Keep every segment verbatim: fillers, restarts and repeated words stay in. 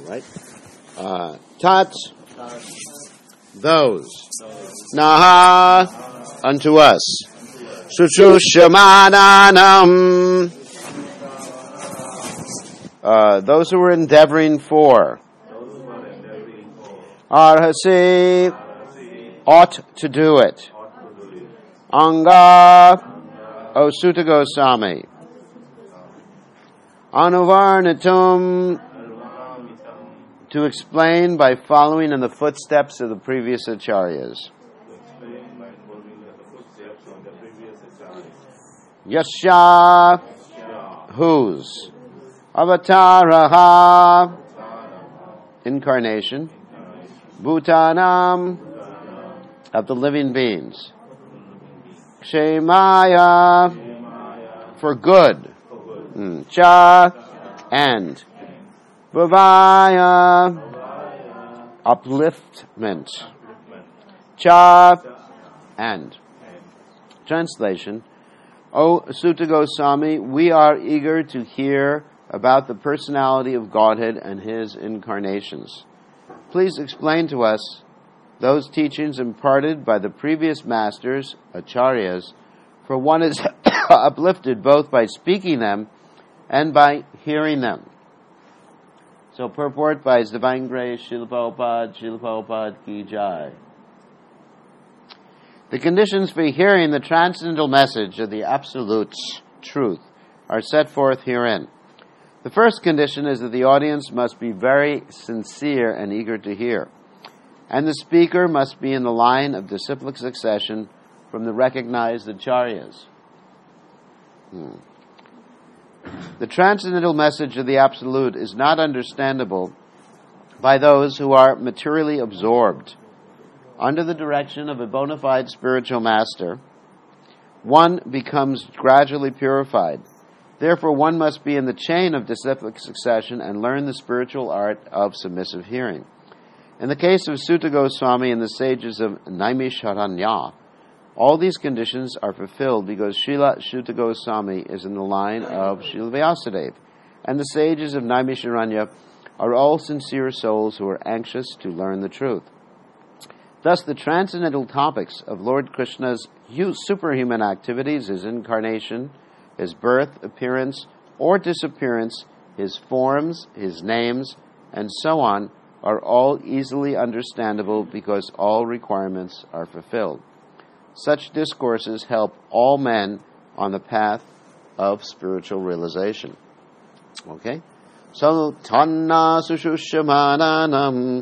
right? Uh, tat, those. Naha, unto us. Sushushamananam, uh, those who were endeavoring for. Arhasi, ought to do it. Anga, O Suta Goswami. Anuvarnitum, to explain by following in the footsteps of the previous acharyas. Yasha, whose? Avataraha, incarnation. Bhutanam, of the living beings. Kshemaya, for good. Mm. Cha, and. Bhavaya, upliftment. Cha, and. Translation. O Suta Goswami, we are eager to hear about the personality of Godhead and His incarnations. Please explain to us those teachings imparted by the previous masters, acharyas, for one is uplifted both by speaking them and by hearing them. So purport by His Divine Grace, Srila Prabhupada, Srila Prabhupada Ki Jai. The conditions for hearing the transcendental message of the Absolute's truth are set forth herein. The first condition is that the audience must be very sincere and eager to hear, and the speaker must be in the line of disciplic succession from the recognized acharyas. Hmm. The transcendental message of the Absolute is not understandable by those who are materially absorbed. Under the direction of a bona fide spiritual master, one becomes gradually purified. Therefore, one must be in the chain of disciplic succession and learn the spiritual art of submissive hearing. In the case of Suta Goswami and the sages of Naimisharanya, all these conditions are fulfilled because Srila Suta Goswami is in the line of Srila Vyasadeva, and the sages of Naimisharanya are all sincere souls who are anxious to learn the truth. Thus, the transcendental topics of Lord Krishna's superhuman activities, His incarnation, His birth, appearance, or disappearance, His forms, His names, and so on, are all easily understandable because all requirements are fulfilled. Such discourses help all men on the path of spiritual realization. Okay? So, tanna sushushamananam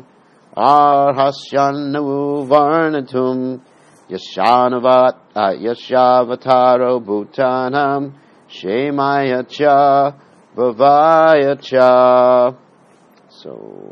arhasyanu varnatum yashanavat uh, yashavataro bhutanam shemaya cha bhavaya cha. So,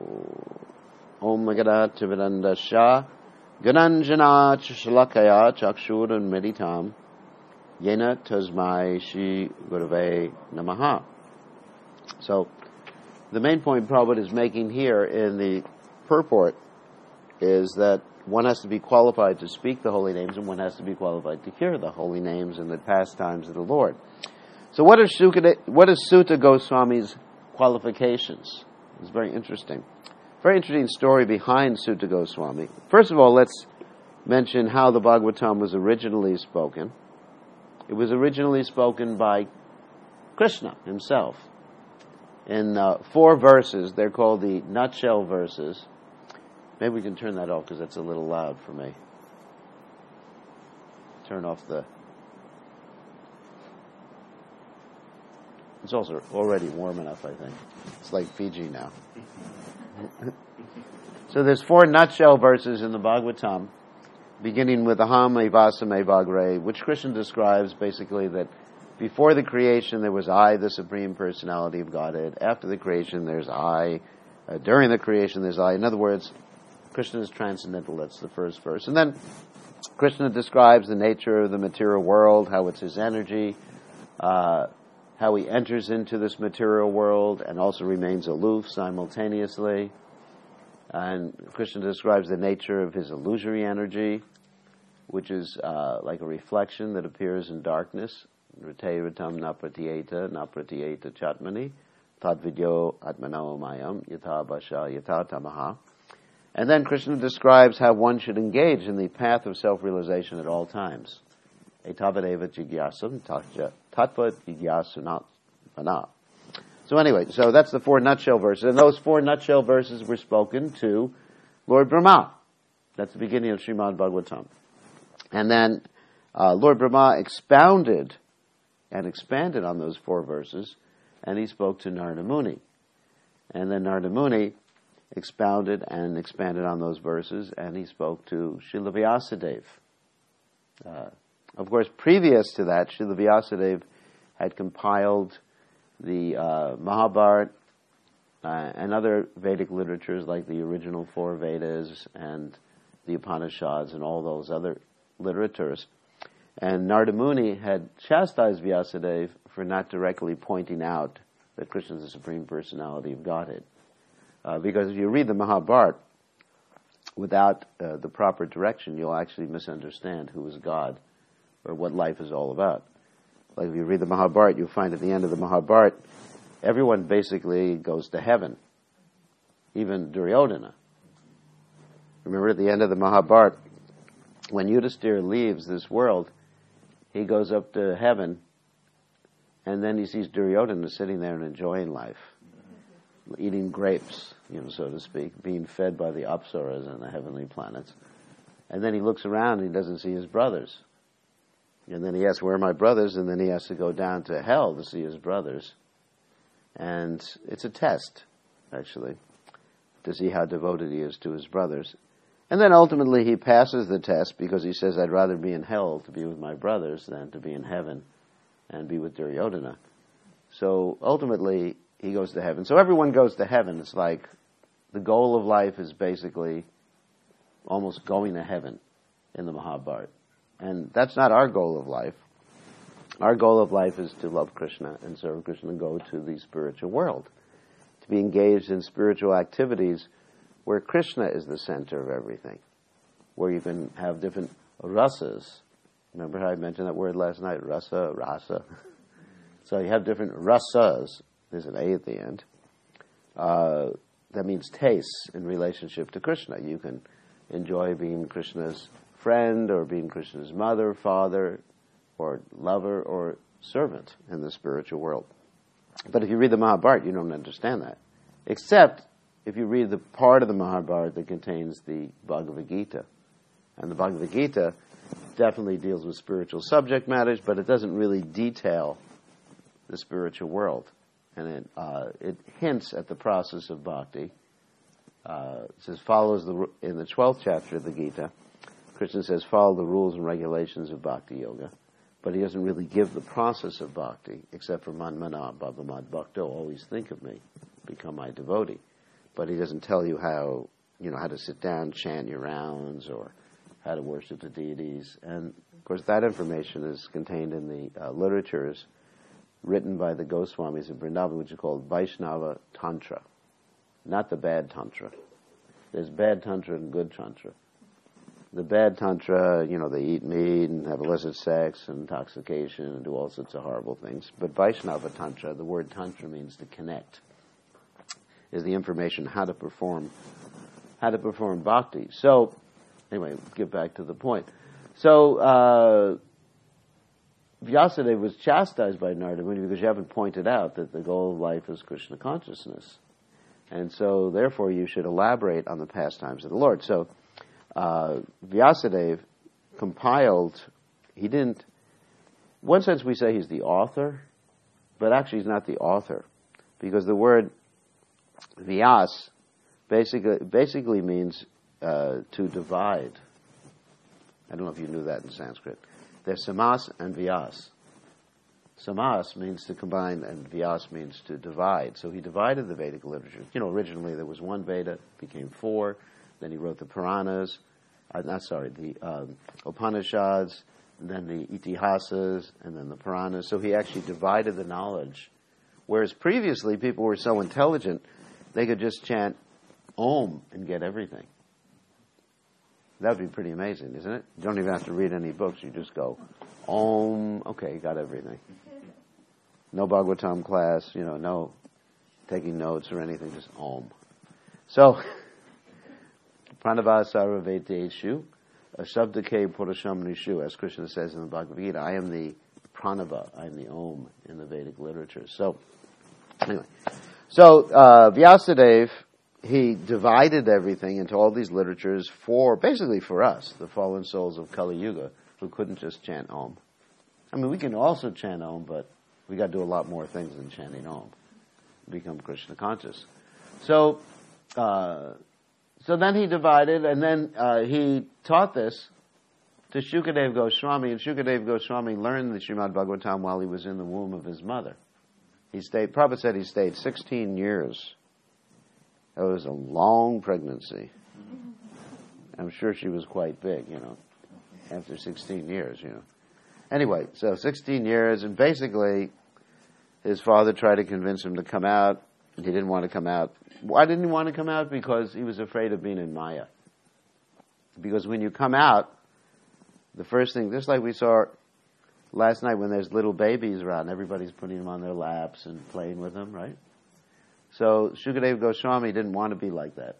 Om Magada Tividanda Shah Gananjana Shalakaya Chakshuran Meditam Yena Tasmai Shri Gurave Namaha. So, the main point Prabhupada is making here in the purport is that one has to be qualified to speak the holy names and one has to be qualified to hear the holy names and the pastimes of the Lord. So what are Sukade, what is Suta Goswami's qualifications? It's very interesting. Very interesting story behind Suta Goswami. First of all, let's mention how the Bhagavatam was originally spoken. It was originally spoken by Krishna himself. In uh, four verses, they're called the nutshell verses. Maybe we can turn that off because that's a little loud for me. Turn off the... It's also already warm enough, I think. It's like Fiji now. So there's four nutshell verses in the Bhagavatam, beginning with Aham Evasame Vagre, which Krishna describes basically that before the creation there was I, the Supreme Personality of Godhead. After the creation there's I. Uh, during the creation there's I. In other words, Krishna is transcendental. That's the first verse. And then Krishna describes the nature of the material world, how it's his energy, uh, how he enters into this material world and also remains aloof simultaneously. And Krishna describes the nature of his illusory energy, which is uh, like a reflection that appears in darkness. Rite ritam na pratyeta, na pratyeta chatmani, tadvidyo atmano mayam yatha basha yatha tamaha. And then Krishna describes how one should engage in the path of self-realization at all times. Etavadeva jigyasam tattva jigyasunat vana. So anyway, so that's the four nutshell verses. And those four nutshell verses were spoken to Lord Brahma. That's the beginning of Srimad Bhagavatam. And then uh, Lord Brahma expounded and expanded on those four verses, and he spoke to Narada Muni. And then Narada Muni expounded and expanded on those verses, and he spoke to Srila Vyasadeva. Uh, of course, previous to that, Srila Vyasadeva had compiled the uh, Mahabharata uh, and other Vedic literatures like the original four Vedas and the Upanishads and all those other literatures. And Narada Muni had chastised Vyasadeva for not directly pointing out that Krishna is the Supreme Personality of Godhead. Uh, because if you read the Mahabharata without uh, the proper direction, you'll actually misunderstand who is God or what life is all about. Like if you read the Mahabharata, you'll find at the end of the Mahabharata, everyone basically goes to heaven, even Duryodhana. Remember at the end of the Mahabharata, when Yudhisthira leaves this world, he goes up to heaven, and then he sees Duryodhana sitting there and enjoying life, eating grapes, you know, so to speak, being fed by the Apsaras and the heavenly planets. And then he looks around and he doesn't see his brothers. And then he asks, where are my brothers? And then he has to go down to hell to see his brothers. And it's a test, actually, to see how devoted he is to his brothers. And then ultimately he passes the test because he says, I'd rather be in hell to be with my brothers than to be in heaven and be with Duryodhana. So ultimately he goes to heaven. So everyone goes to heaven. It's like the goal of life is basically almost going to heaven in the Mahabharata. And that's not our goal of life. Our goal of life is to love Krishna and serve Krishna and go to the spiritual world, to be engaged in spiritual activities where Krishna is the center of everything, where you can have different rasas. Remember how I mentioned that word last night? Rasa, rasa. So you have different rasas. There's an A at the end. Uh, that means tastes in relationship to Krishna. You can enjoy being Krishna's friend or being Krishna's mother, father, or lover, or servant in the spiritual world. But if you read the Mahabharata, you don't understand that. Except if you read the part of the Mahabharata that contains the Bhagavad Gita. And the Bhagavad Gita definitely deals with spiritual subject matters, but it doesn't really detail the spiritual world. And it, uh, it hints at the process of bhakti. Uh, it says, follows the, in the twelfth chapter of the Gita, Krishna says, follow the rules and regulations of bhakti yoga. But he doesn't really give the process of bhakti, except for manmana bhavamad bhakto, always think of me, become my devotee. But he doesn't tell you how, you know, how to sit down, chant your rounds, or how to worship the deities. And, of course, that information is contained in the uh, literatures written by the Goswamis of Vrindavan, which is called Vaishnava Tantra. Not the bad Tantra. There's bad Tantra and good Tantra. The bad Tantra, you know, they eat meat and have illicit sex and intoxication and do all sorts of horrible things. But Vaishnava Tantra, the word Tantra means to connect, is the information how to perform, how to perform bhakti. So, anyway, let's get back to the point. So, uh, Vyasadeva was chastised by Narada Muni because you haven't pointed out that the goal of life is Krishna consciousness. And so, therefore, you should elaborate on the pastimes of the Lord. So, uh, Vyasadeva compiled, he didn't, in one sense we say he's the author, but actually he's not the author, because the word Vyas basically, basically means uh, to divide. I don't know if you knew that in Sanskrit. There's samas and vyas. Samas means to combine, and vyas means to divide. So he divided the Vedic literature. You know, originally there was one Veda, became four. Then he wrote the Puranas, uh, not sorry, the um, Upanishads, and then the Itihasas, and then the Puranas. So he actually divided the knowledge. Whereas previously people were so intelligent, they could just chant Om and get everything. That would be pretty amazing, isn't it? You don't even have to read any books. You just go, Om, okay, got everything. No Bhagavatam class, you know, no taking notes or anything, just Om. So, Pranava Sarvaveteshu, Shabdake Purusham Nishu, as Krishna says in the Bhagavad Gita, I am the Pranava, I am the Om in the Vedic literature. So, anyway. So, uh, Vyasadeva, he divided everything into all these literatures for, basically for us, the fallen souls of Kali Yuga, who couldn't just chant Om. I mean, we can also chant Om, but we got to do a lot more things than chanting Om. Become Krishna conscious. So, uh, so then he divided, and then uh, he taught this to Shukadeva Goswami, and Shukadeva Goswami learned the Srimad Bhagavatam while he was in the womb of his mother. He stayed, Prabhupada said he stayed sixteen years. It was a long pregnancy. I'm sure she was quite big, you know, after sixteen years, you know. Anyway, so sixteen years, and basically his father tried to convince him to come out. He didn't want to come out. Why didn't he want to come out? Because he was afraid of being in Maya. Because when you come out, the first thing, just like we saw last night when there's little babies around, everybody's putting them on their laps and playing with them, right? So Shukadeva Goswami didn't want to be like that.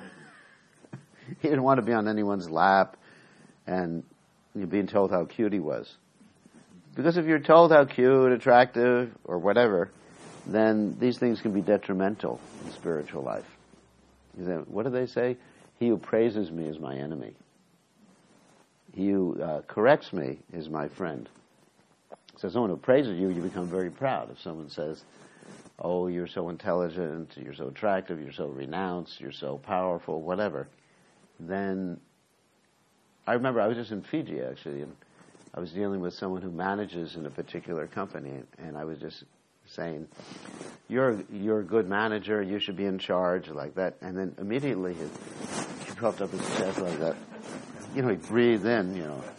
He didn't want to be on anyone's lap and you're being told how cute he was. Because if you're told how cute, attractive, or whatever, then these things can be detrimental in spiritual life. What do they say? He who praises me is my enemy. He who uh, corrects me is my friend. So someone who praises you, you become very proud. If someone says, oh, you're so intelligent, you're so attractive, you're so renounced, you're so powerful, whatever, then I remember I was just in Fiji, actually, and I was dealing with someone who manages in a particular company, and I was just saying, you're you're a good manager, you should be in charge, like that. And then immediately he, he puffed up his chest like that. You know, he breathed in, you know,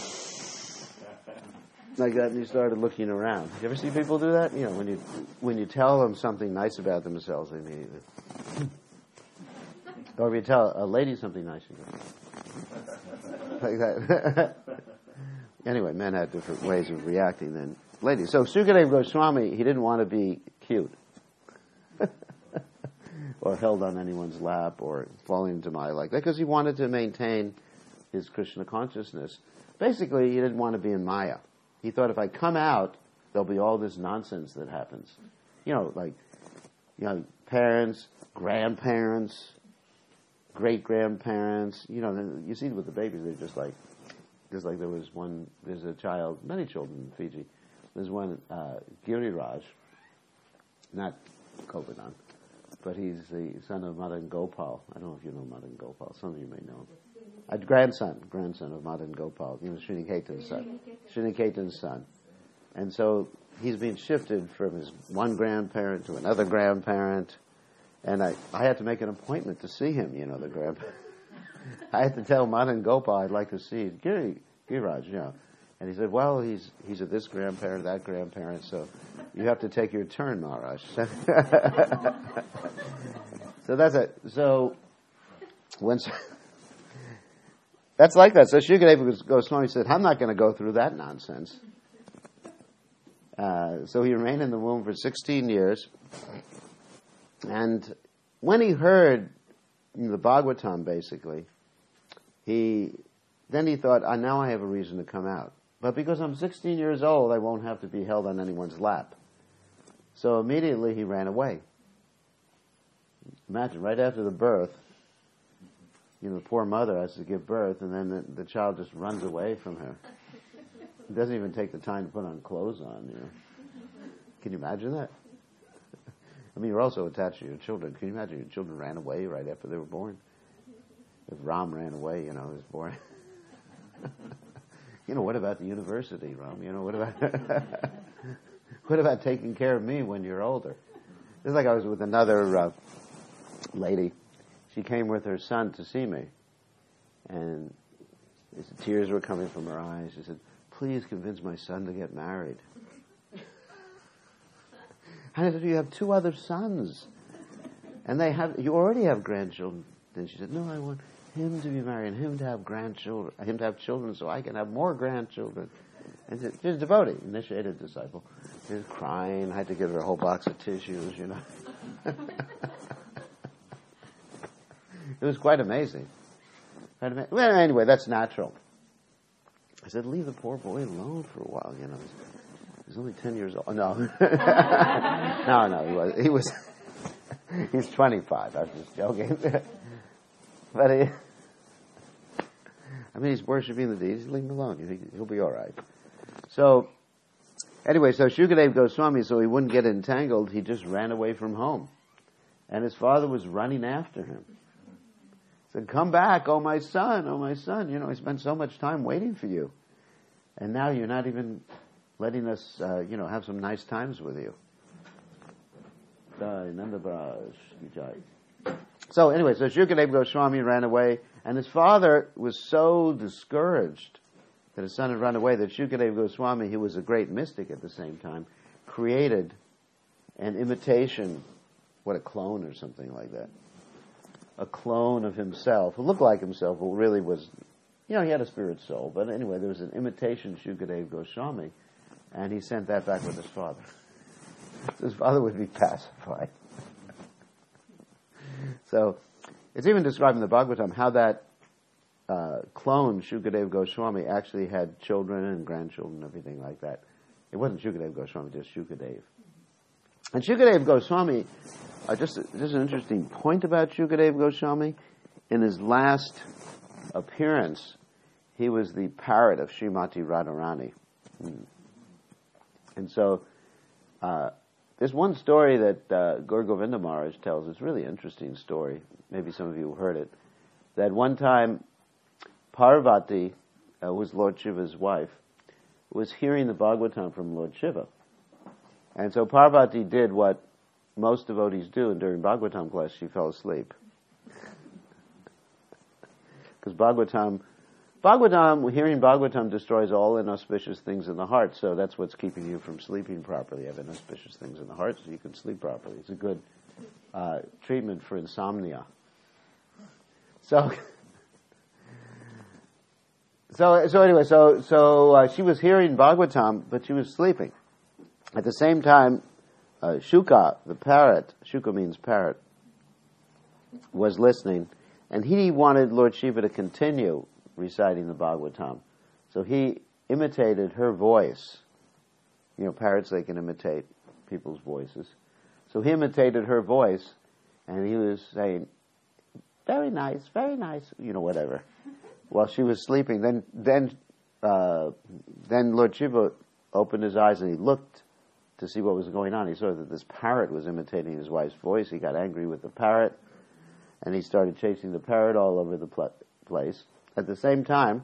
like that, and he started looking around. You ever see people do that? You know, when you when you tell them something nice about themselves, they immediately, or if you tell a lady something nice, you go, like that. Anyway, men had different ways of reacting than ladies. So Shukadeva Goswami, he didn't want to be cute or held on anyone's lap or falling into Maya like that, because he wanted to maintain his Krishna consciousness. Basically, he didn't want to be in Maya. He thought, if I come out, there'll be all this nonsense that happens. You know, like, you know, parents, grandparents, great-grandparents, you know, you see with the babies, they're just like, just like there was one, there's a child, many children in Fiji. There's one, uh, Giriraj, not Govardhan, but he's the son of Madan Gopal. I don't know if you know Madan Gopal. Some of you may know him. A grandson, grandson of Madan Gopal, you know, Sriniketan's son. Sriniketan's son. And so he's been shifted from his one grandparent to another grandparent, and I, I had to make an appointment to see him, you know, the grandparent. I had to tell Madan Gopal I'd like to see Giri, Giriraj, you know. And he said, well, he's he's at this grandparent, that grandparent, so you have to take your turn, Maharaj. So that's it. So, when, that's like that. So Shukadeva Goswami said, I'm not going to go through that nonsense. Uh, so he remained in the womb for sixteen years. And when he heard the Bhagavatam, basically, he then he thought, oh, now I have a reason to come out. But because I'm sixteen years old, I won't have to be held on anyone's lap. So immediately he ran away. Imagine, right after the birth, you know, the poor mother has to give birth, and then the, the child just runs away from her. He doesn't even take the time to put on clothes on, you know. Can you imagine that? I mean, you're also attached to your children. Can you imagine your children ran away right after they were born? If Ram ran away, you know, he was born. You know, what about the university, Ram? You know, what about what about taking care of me when you're older? It's like I was with another uh, lady. She came with her son to see me, and tears were coming from her eyes. She said, please convince my son to get married. I said, you have two other sons, and they have, you already have grandchildren. Then she said, no, I want him to be married and him to have grandchildren, him to have children so I can have more grandchildren. And she's a devotee, initiated disciple. She was crying. I had to give her a whole box of tissues, you know. It was quite amazing. Quite ama- well, anyway, that's natural. I said, leave the poor boy alone for a while, you know. He's, he's only ten years old. No. no, no, he was, he was, he's twenty-five. I was just joking. But he, I mean, he's worshiping the deities. Leave him alone. He, he'll be all right. So, anyway, so Shukadeva Goswami, so he wouldn't get entangled, he just ran away from home. And his father was running after him. He said, come back, oh my son, oh my son. You know, I spent so much time waiting for you. And now you're not even letting us, uh, you know, have some nice times with you. So anyway, so Shukadeva Goswami ran away, and his father was so discouraged that his son had run away that Shukadeva Goswami, who was a great mystic at the same time, created an imitation, what, a clone or something like that. A clone of himself, who looked like himself, who really was, you know, he had a spirit soul. But anyway, there was an imitation Shukadeva Goswami, and he sent that back with his father. His father would be pacified. So, it's even described in the Bhagavatam how that uh, clone, Shukadeva Goswami, actually had children and grandchildren and everything like that. It wasn't Shukadeva Goswami, just Shukadeva. And Shukadeva Goswami, uh, just, just an interesting point about Shukadeva Goswami, in his last appearance, he was the parrot of Srimati Radharani. Hmm. And so, uh, there's one story that uh, Gaur Govinda Maharaj tells. It's a really interesting story. Maybe some of you have heard it. That one time, Parvati, uh, who was Lord Shiva's wife, was hearing the Bhagavatam from Lord Shiva. And so Parvati did what most devotees do, and during Bhagavatam class she fell asleep. Because Bhagavatam, Bhagavatam, hearing Bhagavatam destroys all inauspicious things in the heart, so that's what's keeping you from sleeping properly. You have inauspicious things in the heart so you can sleep properly. It's a good uh, treatment for insomnia. So, so, so anyway, so so uh, she was hearing Bhagavatam, but she was sleeping. At the same time, uh, Shuka, the parrot, Shuka means parrot, was listening, and he wanted Lord Shiva to continue reciting the Bhagavatam. So he imitated her voice. You know, parrots, they can imitate people's voices. So he imitated her voice, and he was saying, very nice, very nice, you know, whatever, while she was sleeping. Then then, uh, then Lord Shiva opened his eyes and he looked to see what was going on. He saw that this parrot was imitating his wife's voice. He got angry with the parrot, and he started chasing the parrot all over the pl- place. At the same time,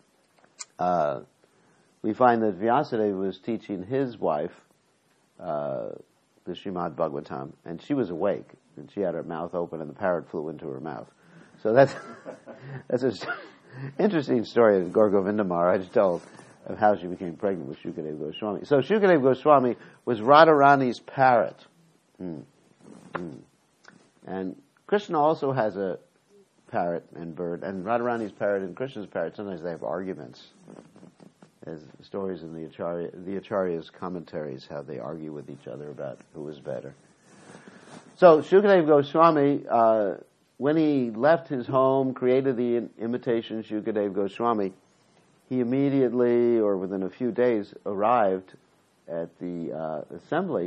uh, we find that Vyasadeva was teaching his wife uh, the Srimad Bhagavatam, and she was awake, and she had her mouth open, and the parrot flew into her mouth. So that's that's an interesting story that Gaur Govinda Maharaj told of how she became pregnant with Shukadeva Goswami. So Shukadeva Goswami was Radharani's parrot. Mm. Mm. And Krishna also has a parrot and bird, and Radharani's parrot and Krishna's parrot, sometimes they have arguments. There's stories in the Acharya, the Acharya's commentaries, how they argue with each other about who is better. So Shukadeva Goswami, uh, when he left his home, created the imitation Shukadeva Goswami, he immediately, or within a few days, arrived at the uh, assembly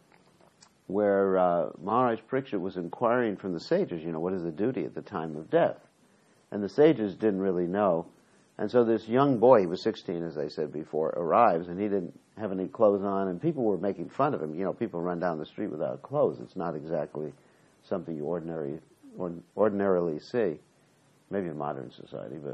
where uh, Maharaj Parikshit was inquiring from the sages, you know, what is the duty at the time of death? And the sages didn't really know. And so this young boy, he was sixteen, as I said before, arrives, and he didn't have any clothes on, and people were making fun of him. You know, people run down the street without clothes. It's not exactly something you ordinary, or, ordinarily see. Maybe in modern society, but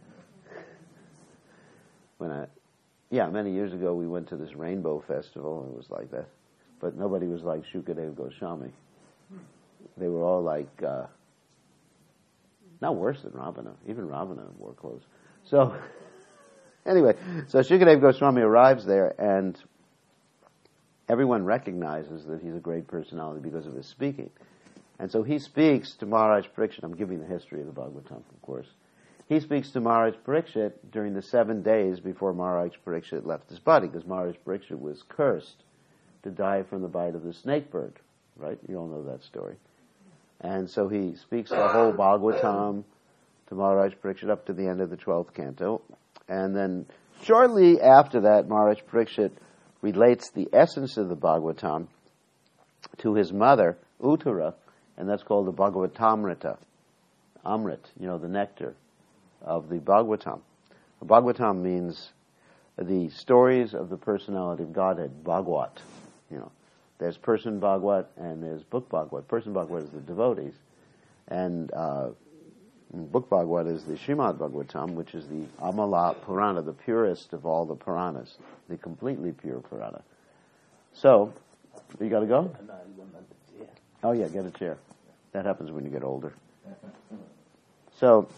when I, yeah, many years ago we went to this rainbow festival, and it was like that. But nobody was like Shukadeva Goswami. They were all like, uh, not worse than Ravana. Even Ravana wore clothes. So, anyway, so Shukadeva Goswami arrives there, and everyone recognizes that he's a great personality because of his speaking. And so he speaks to Maharaj Parikshit. I'm giving the history of the Bhagavatam, of course. He speaks to Maharaj Parikshit during the seven days before Maharaj Parikshit left his body, because Maharaj Parikshit was cursed to die from the bite of the snake bird. right? You all know that story. And so he speaks the whole Bhagavatam to Maharaj Parikshit up to the end of the twelfth canto. And then shortly after that, Maharaj Parikshit relates the essence of the Bhagavatam to his mother, Uttara, and that's called the Bhagavatamrita. Amrit, you know, the nectar of the Bhagavatam. The Bhagavatam means the stories of the personality of Godhead, Bhagwat. You know, there's person Bhagwat and there's book Bhagwat. Person Bhagwat is the devotees, and uh, book Bhagwat is the Srimad Bhagavatam, which is the Amala Purana, the purest of all the Puranas, the completely pure Purana. So, you got to go? Oh yeah, get a chair. That happens when you get older. So,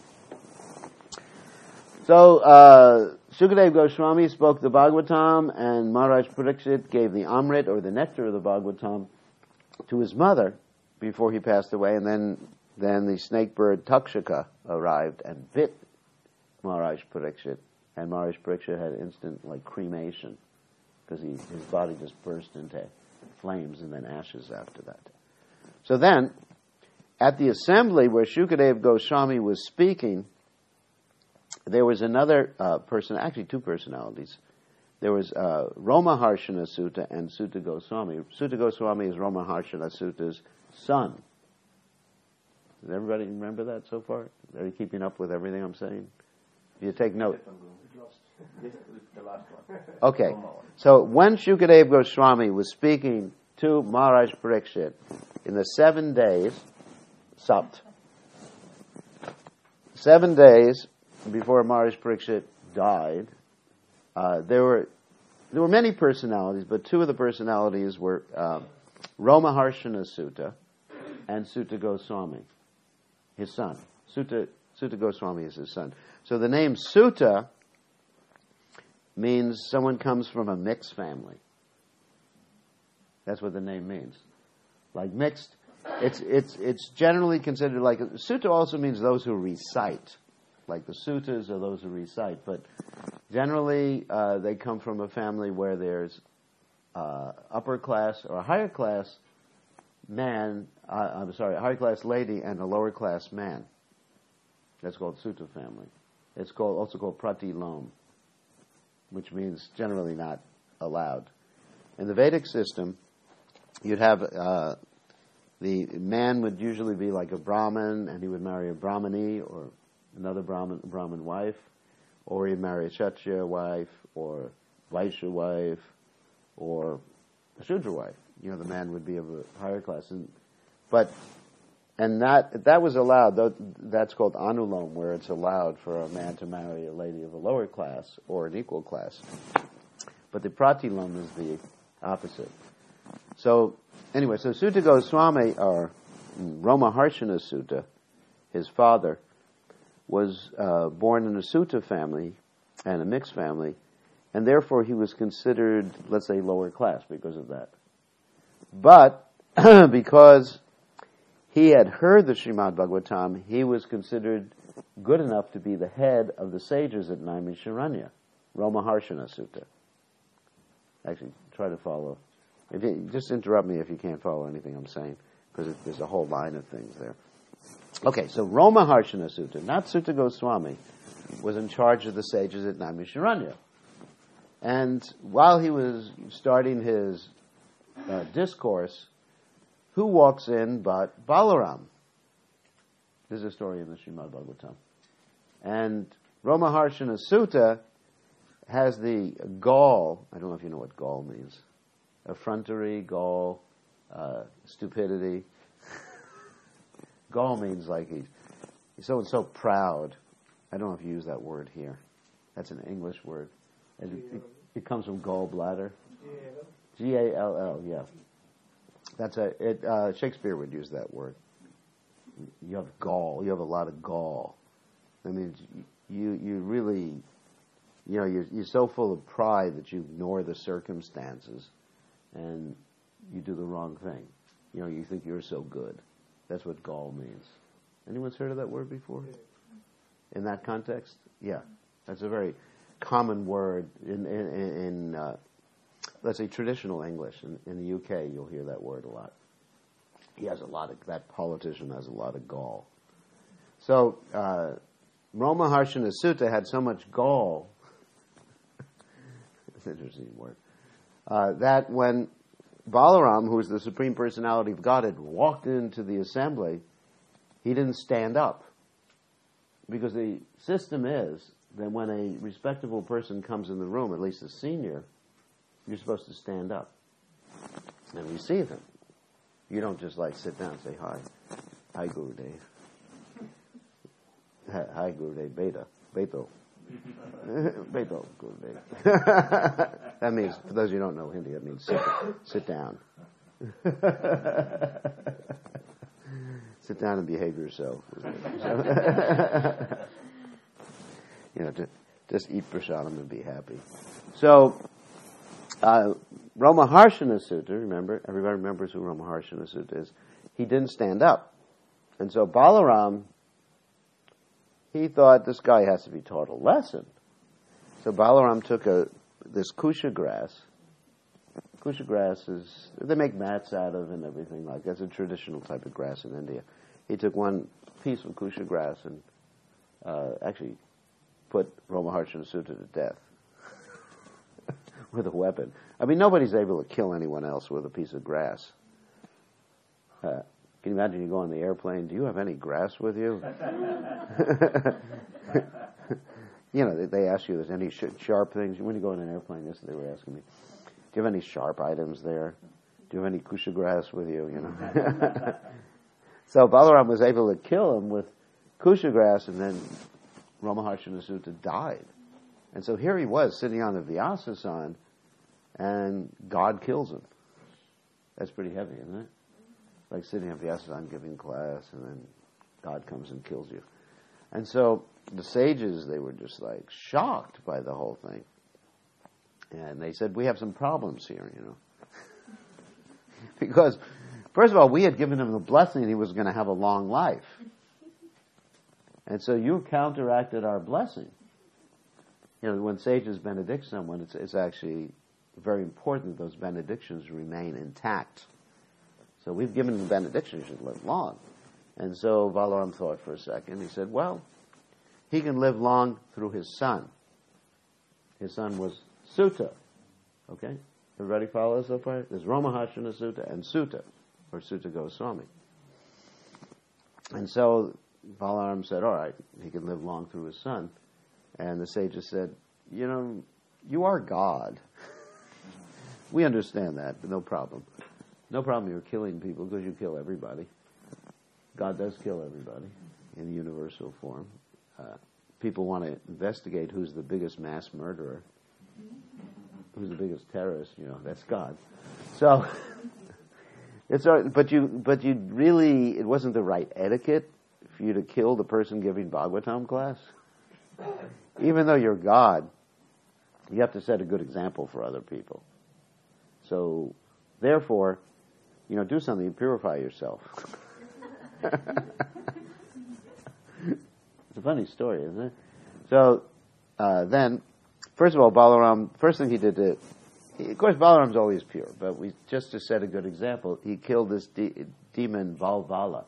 so uh, Shukadev Goswami spoke the Bhagavatam, and Maharaj Parikshit gave the Amrit, or the nectar of the Bhagavatam, to his mother before he passed away, and then then the snake bird Takshaka arrived and bit Maharaj Parikshit, and Maharaj Parikshit had instant like cremation, because he his body just burst into flames and then ashes after that. So then, at the assembly where Shukadev Goswami was speaking, there was another uh, person, actually two personalities. There was uh, Romaharshana Sutta and Sutta Goswami. Sutta Goswami is Romaharshana Sutta's son. Does everybody remember that so far? Are you keeping up with everything I'm saying? You take note. Okay, so when Shukadev Goswami was speaking to Maharaj Parikshit in the seven days, Sapt, seven days before Maharaj Parikshit died, uh, there were there were many personalities, but two of the personalities were uh, Romaharshana Sutta and Sutta Goswami, his son. Sutta, Sutta Goswami is his son. So the name Sutta means someone comes from a mixed family. That's what the name means. Like mixed, it's it's it's generally considered like, Sutta also means those who recite. Like the suttas are those who recite, but generally uh, they come from a family where there's uh, upper class or a higher class man, uh, I'm sorry, a higher class lady and a lower class man. That's called Sutta family. It's called also called pratilom, which means generally not allowed. In the Vedic system, you'd have uh, the man would usually be like a Brahmin, and he would marry a Brahmani or another Brahmin, Brahmin wife, or he'd marry a Kshatriya wife, or Vaishya wife, or a Shudra wife. You know, the man would be of a higher class, and but and that that was allowed. Though that's called anulom, where it's allowed for a man to marry a lady of a lower class or an equal class. But the pratilom is the opposite. So anyway, so Sutta Goswami, or Romaharshana Sutta, his father, was uh, born in a Sutta family and a mixed family, and therefore he was considered, let's say, lower class because of that. But because he had heard the Srimad Bhagavatam, he was considered good enough to be the head of the sages at Naimisharanya, Romaharshana Sutta. Actually, try to follow. If you, just interrupt me if you can't follow anything I'm saying, because there's a whole line of things there. Okay, so Romaharshana Sutta, not Sutta Goswami, was in charge of the sages at Naimisharanya. And while he was starting his uh, discourse, who walks in but Balaram? There's a story in the Srimad Bhagavatam. And Romaharshana Sutta has the gall, I don't know if you know what gall means, effrontery, gall, uh, stupidity. Gall means like he's, he's so and so proud. I don't know if you use that word here. That's an English word. And it, it, it comes from gallbladder. G A L L, yeah. That's a it. Uh, Shakespeare would use that word. You have gall. You have a lot of gall. I mean, you you really, you know, you're you're so full of pride that you ignore the circumstances, and you do the wrong thing. You know, you think you're so good. That's what gall means. Anyone's heard of that word before? In that context? Yeah. That's a very common word in, in, in uh, let's say, traditional English. In, in the U K, you'll hear that word a lot. he has a lot of, that politician has a lot of gall. So, uh, Romaharshana Sutta had so much gall, it's an interesting word, uh, that when Balaram, who was the Supreme Personality of Godhead, walked into the assembly, he didn't stand up. Because the system is that when a respectable person comes in the room, at least a senior, you're supposed to stand up and receive him. You don't just like sit down and say, hi, hi Gurudev. Hi Gurudev, Beta, Beto. Beto, Gurudev. That means, for those of you who don't know Hindi, that means sit, sit down. Sit down and behave yourself. You know, to, just eat prasadam and be happy. So, uh, Romaharshana Sutta, remember, everybody remembers who Romaharshana Sutta is, he didn't stand up. And so Balaram, he thought this guy has to be taught a lesson. So Balaram took a this kusha grass. Kusha grass is, they make mats out of and everything like that. It's a traditional type of grass in India. He took one piece of kusha grass and uh, actually put Romaharshana Sutta to death with a weapon. I mean, nobody's able to kill anyone else with a piece of grass. Uh, can you imagine you go on the airplane, do you have any grass with you? You know, they, they ask you, there's any sh- sharp things? When you go on an airplane, this they were asking me, do you have any sharp items there? Do you have any kusha grass with you? You know. So Balaram was able to kill him with kusha grass, and then Romaharshana Sutta died. And so here he was sitting on the Vyasasan, and God kills him. That's pretty heavy, isn't it? Like sitting on Vyasasan giving class, and then God comes and kills you. And so the sages, they were just like shocked by the whole thing. And they said, we have some problems here, you know. Because, first of all, we had given him the blessing he was going to have a long life. And so you counteracted our blessing. You know, when sages benedict someone, it's, it's actually very important that those benedictions remain intact. So we've given him benediction, he should live long. And so Balaram thought for a second. He said, well, he can live long through his son. His son was Sutta. Okay? Everybody follow so far? There's Romaharshana Sutta and Sutta, or Sutta Goswami. And so Balaram said, all right, he can live long through his son. And the sages said, you know, you are God. We understand that, but no problem. No problem you're killing people because you kill everybody. God does kill everybody in universal form. Uh, people want to investigate who's the biggest mass murderer, who's the biggest terrorist. You know, that's God. So it's all right, but you but you really it wasn't the right etiquette for you to kill the person giving Bhagavatam class. Even though you're God, you have to set a good example for other people. So therefore, you know, do something to purify yourself. It's a funny story, isn't it? So uh, then, first of all, Balaram, first thing he did to, he, of course, Balaram's always pure, but we just to set a good example, he killed this de- demon Balvala.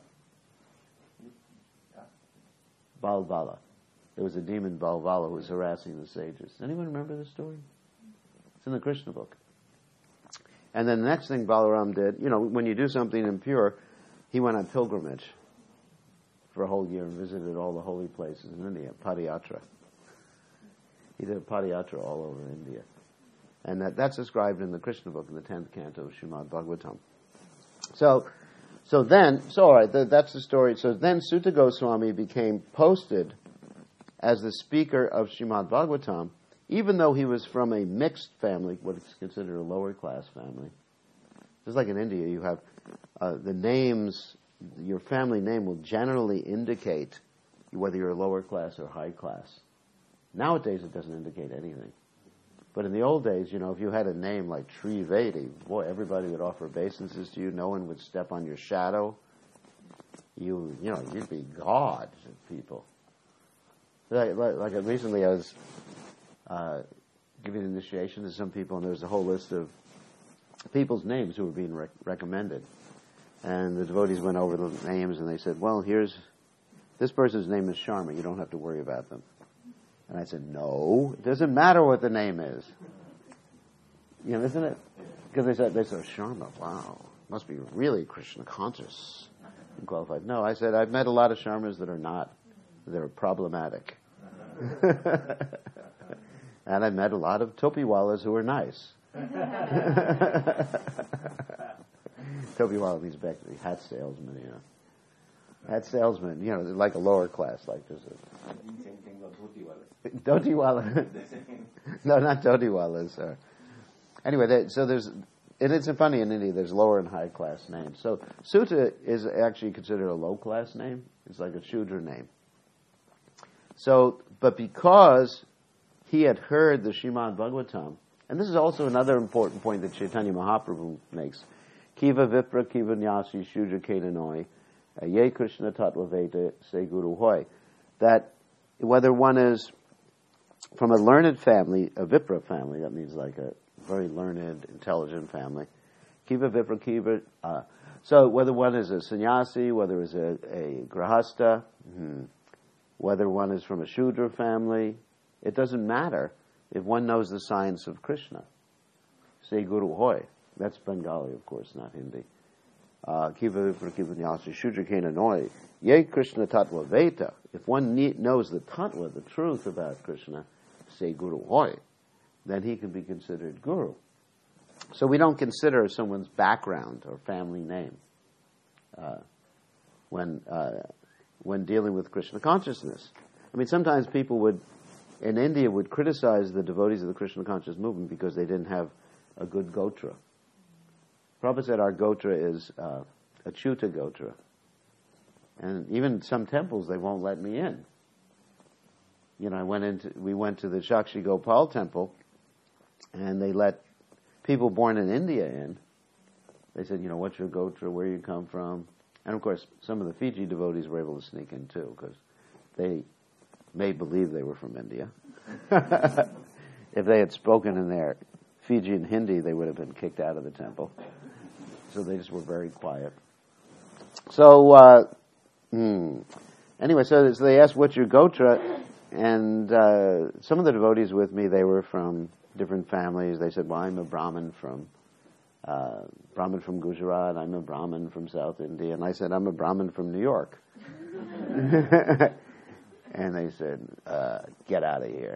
Balvala. There was a demon Balvala who was harassing the sages. Anyone remember this story? It's in the Krishna book. And then the next thing Balaram did, you know, when you do something impure, he went on pilgrimage for a whole year and visited all the holy places in India, Padayatra. He did a Padayatra all over India. And that, that's described in the Krishna book in the tenth canto of Srimad Bhagavatam. So, so then, so all right, the, that's the story. So then Sutta Goswami became posted as the speaker of Srimad Bhagavatam, even though he was from a mixed family, what is considered a lower class family. Just like in India, you have uh, the names, your family name will generally indicate whether you're lower class or high class. Nowadays, it doesn't indicate anything. But in the old days, you know, if you had a name like Trivedi, boy, everybody would offer obeisances to you. No one would step on your shadow. You, you know, you'd be God to people. Like, like, like recently, I was uh, giving initiation to some people, and there was a whole list of people's names who were being rec- recommended. And the devotees went over the names, and they said, well, here's, this person's name is Sharma. You don't have to worry about them. And I said, no, it doesn't matter what the name is. You know, isn't it? Because they said, they said, Sharma, wow, must be really Krishna conscious and qualified. No, I said, I've met a lot of Sharmas that are not, that are problematic. And I've met a lot of Topiwalas who are nice. Topiwala means basically hat salesman, you know. Hat salesman, you know, like a lower class, like this. Dhotiwala. No, not Dhotiwalas. Uh, anyway, they, so there's, and it's funny in India, there's lower and high class names. So Suta is actually considered a low class name. It's like a Shudra name. So, but because he had heard the Srimad Bhagavatam, and this is also another important point that Chaitanya Mahaprabhu makes, Kiva Vipra Kiva Nyasi Shudra Kedanoi, Ye Krishna Tattva Veda Se Guru Hoy, that whether one is from a learned family, a Vipra family, that means like a very learned, intelligent family, Kiva Vipra Kiva, uh, so whether one is a sannyasi, whether it's a, a grahasta, hmm, whether one is from a Shudra family, it doesn't matter if one knows the science of Krishna. Say Guru Hoy. That's Bengali, of course, not Hindi. Kiva Vipra Kiva Nyasi Shudra Kena Noi. Ye Krishna Tattva Veta. If one ne- knows the Tattva, the truth about Krishna, say Guru Hoy, then he can be considered Guru. So we don't consider someone's background or family name uh, when uh, when dealing with Krishna consciousness. I mean, sometimes people would, in India, would criticize the devotees of the Krishna conscious movement because they didn't have a good gotra. Prabhupada said our gotra is uh, Achyuta gotra. And even some temples, they won't let me in. You know, I went into, we went to the Shakshi Gopal temple, and they let people born in India in. They said, you know, what's your gotra, where you come from? And of course, some of the Fiji devotees were able to sneak in too, because they may believe they were from India. If they had spoken in their Fijian Hindi, they would have been kicked out of the temple. So they just were very quiet. So, uh, hmm. anyway, so, so they asked, what's your gotra? And uh, some of the devotees with me, they were from different families. They said, well, I'm a Brahmin from uh, Brahmin from Gujarat. I'm a Brahmin from South India. And I said, I'm a Brahmin from New York. And they said, uh, get out of here.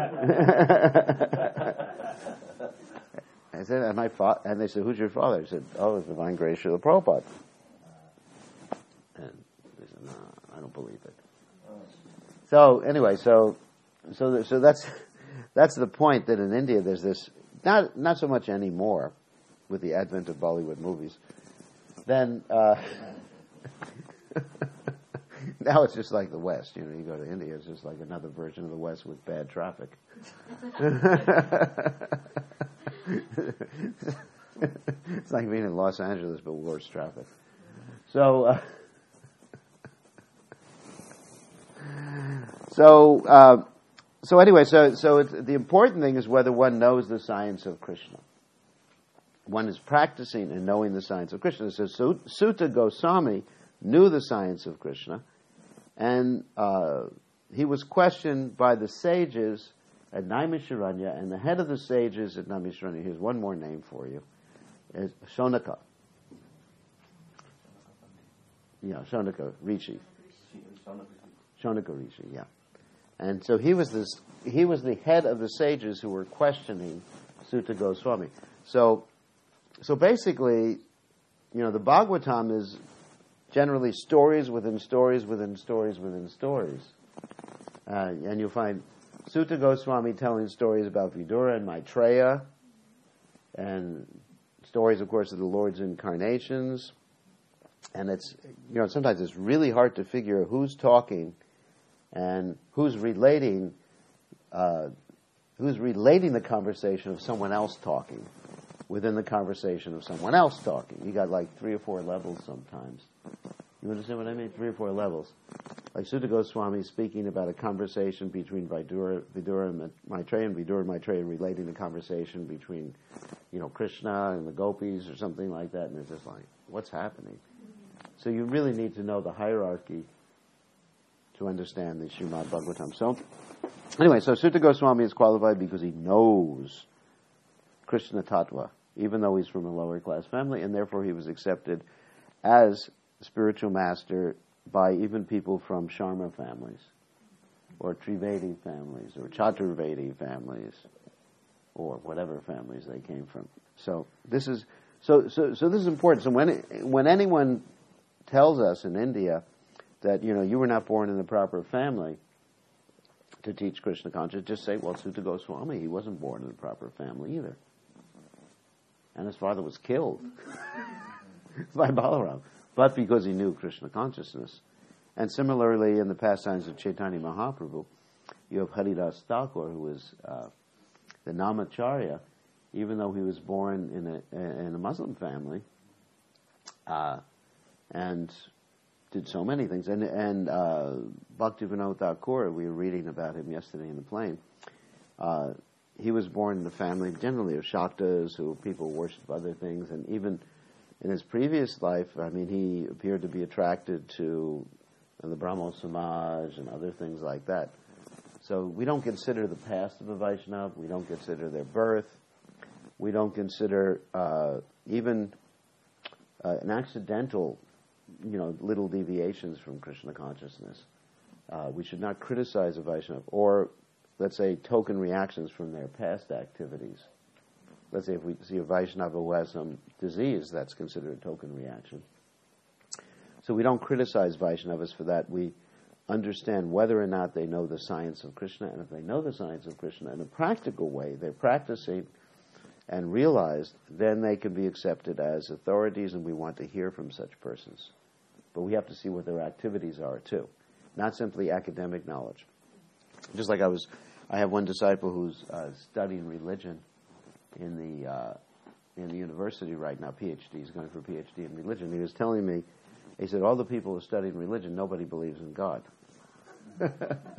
I said, and my fa-, and they said, who's your father? I said, oh, it's Divine Grace Srila Prabhupada. And they said, no, I don't believe it. So anyway, so so so that's that's the point, that in India there's this, not not so much anymore with the advent of Bollywood movies. Then uh, now it's just like the West. You know, you go to India, it's just like another version of the West with bad traffic. It's like being in Los Angeles, but worse traffic. So, uh, so, uh, so anyway, so so it's, the important thing is whether one knows the science of Krishna. One is practicing and knowing the science of Krishna. So Suta Goswami knew the science of Krishna, and uh, he was questioned by the sages at Naimisharanya, and the head of the sages at Naimisharanya, here's one more name for you, is Shonaka. Yeah, Shonaka Rishi. Shonaka Rishi, yeah. And so he was this, he was the head of the sages who were questioning Suta Goswami. So, so basically, you know, the Bhagavatam is generally stories within stories within stories within stories. Uh, and you'll find Suta Goswami telling stories about Vidura and Maitreya, and stories, of course, of the Lord's incarnations. And it's, you know, sometimes it's really hard to figure who's talking and who's relating, uh, who's relating the conversation of someone else talking within the conversation of someone else talking. You got like three or four levels sometimes. You understand what I mean? Three or four levels. Like Suta Goswami speaking about a conversation between Vidura, Vidura and Maitreya, and Vidura and Maitreya relating the conversation between, you know, Krishna and the gopis or something like that, and it's just like, what's happening? So you really need to know the hierarchy to understand the Srimad Bhagavatam. So, anyway, so Sutta Goswami is qualified because he knows Krishna Tattva, even though he's from a lower class family, and therefore he was accepted as a spiritual master by even people from Sharma families, or Trivedi families, or Chaturvedi families, or whatever families they came from. So this is so so so this is important. So when when anyone tells us in India that, you know, you were not born in the proper family to teach Krishna consciousness, just say, well, Sutta Goswami, he wasn't born in the proper family either. And his father was killed by Balaram, but because he knew Krishna consciousness. And similarly, in the pastimes of Chaitanya Mahaprabhu, you have Haridas Thakur, who was uh, the Namacharya, even though he was born in a, in a Muslim family, uh, and did so many things. And, and uh, Bhaktivinoda Thakur, we were reading about him yesterday in the plane, uh, he was born in the family generally of Shaktas, who people worship other things, and even in his previous life, I mean, he appeared to be attracted to the Brahmo Samaj and other things like that. So we don't consider the past of a Vaishnava, we don't consider their birth, we don't consider uh, even uh, an accidental, you know, little deviations from Krishna consciousness. Uh, we should not criticize a Vaishnava, or let's say token reactions from their past activities. Let's say if we see a Vaishnava who has some disease, that's considered a token reaction. So we don't criticize Vaishnavas for that. We understand whether or not they know the science of Krishna, and if they know the science of Krishna in a practical way, they're practicing and realized, then they can be accepted as authorities, and we want to hear from such persons. But we have to see what their activities are too, not simply academic knowledge. Just like I was, I have one disciple who's uh, studying religion in the uh, in the university right now, PhD. He's going for a PhD in religion. He was telling me, he said, all the people who are studying religion, nobody believes in God. It's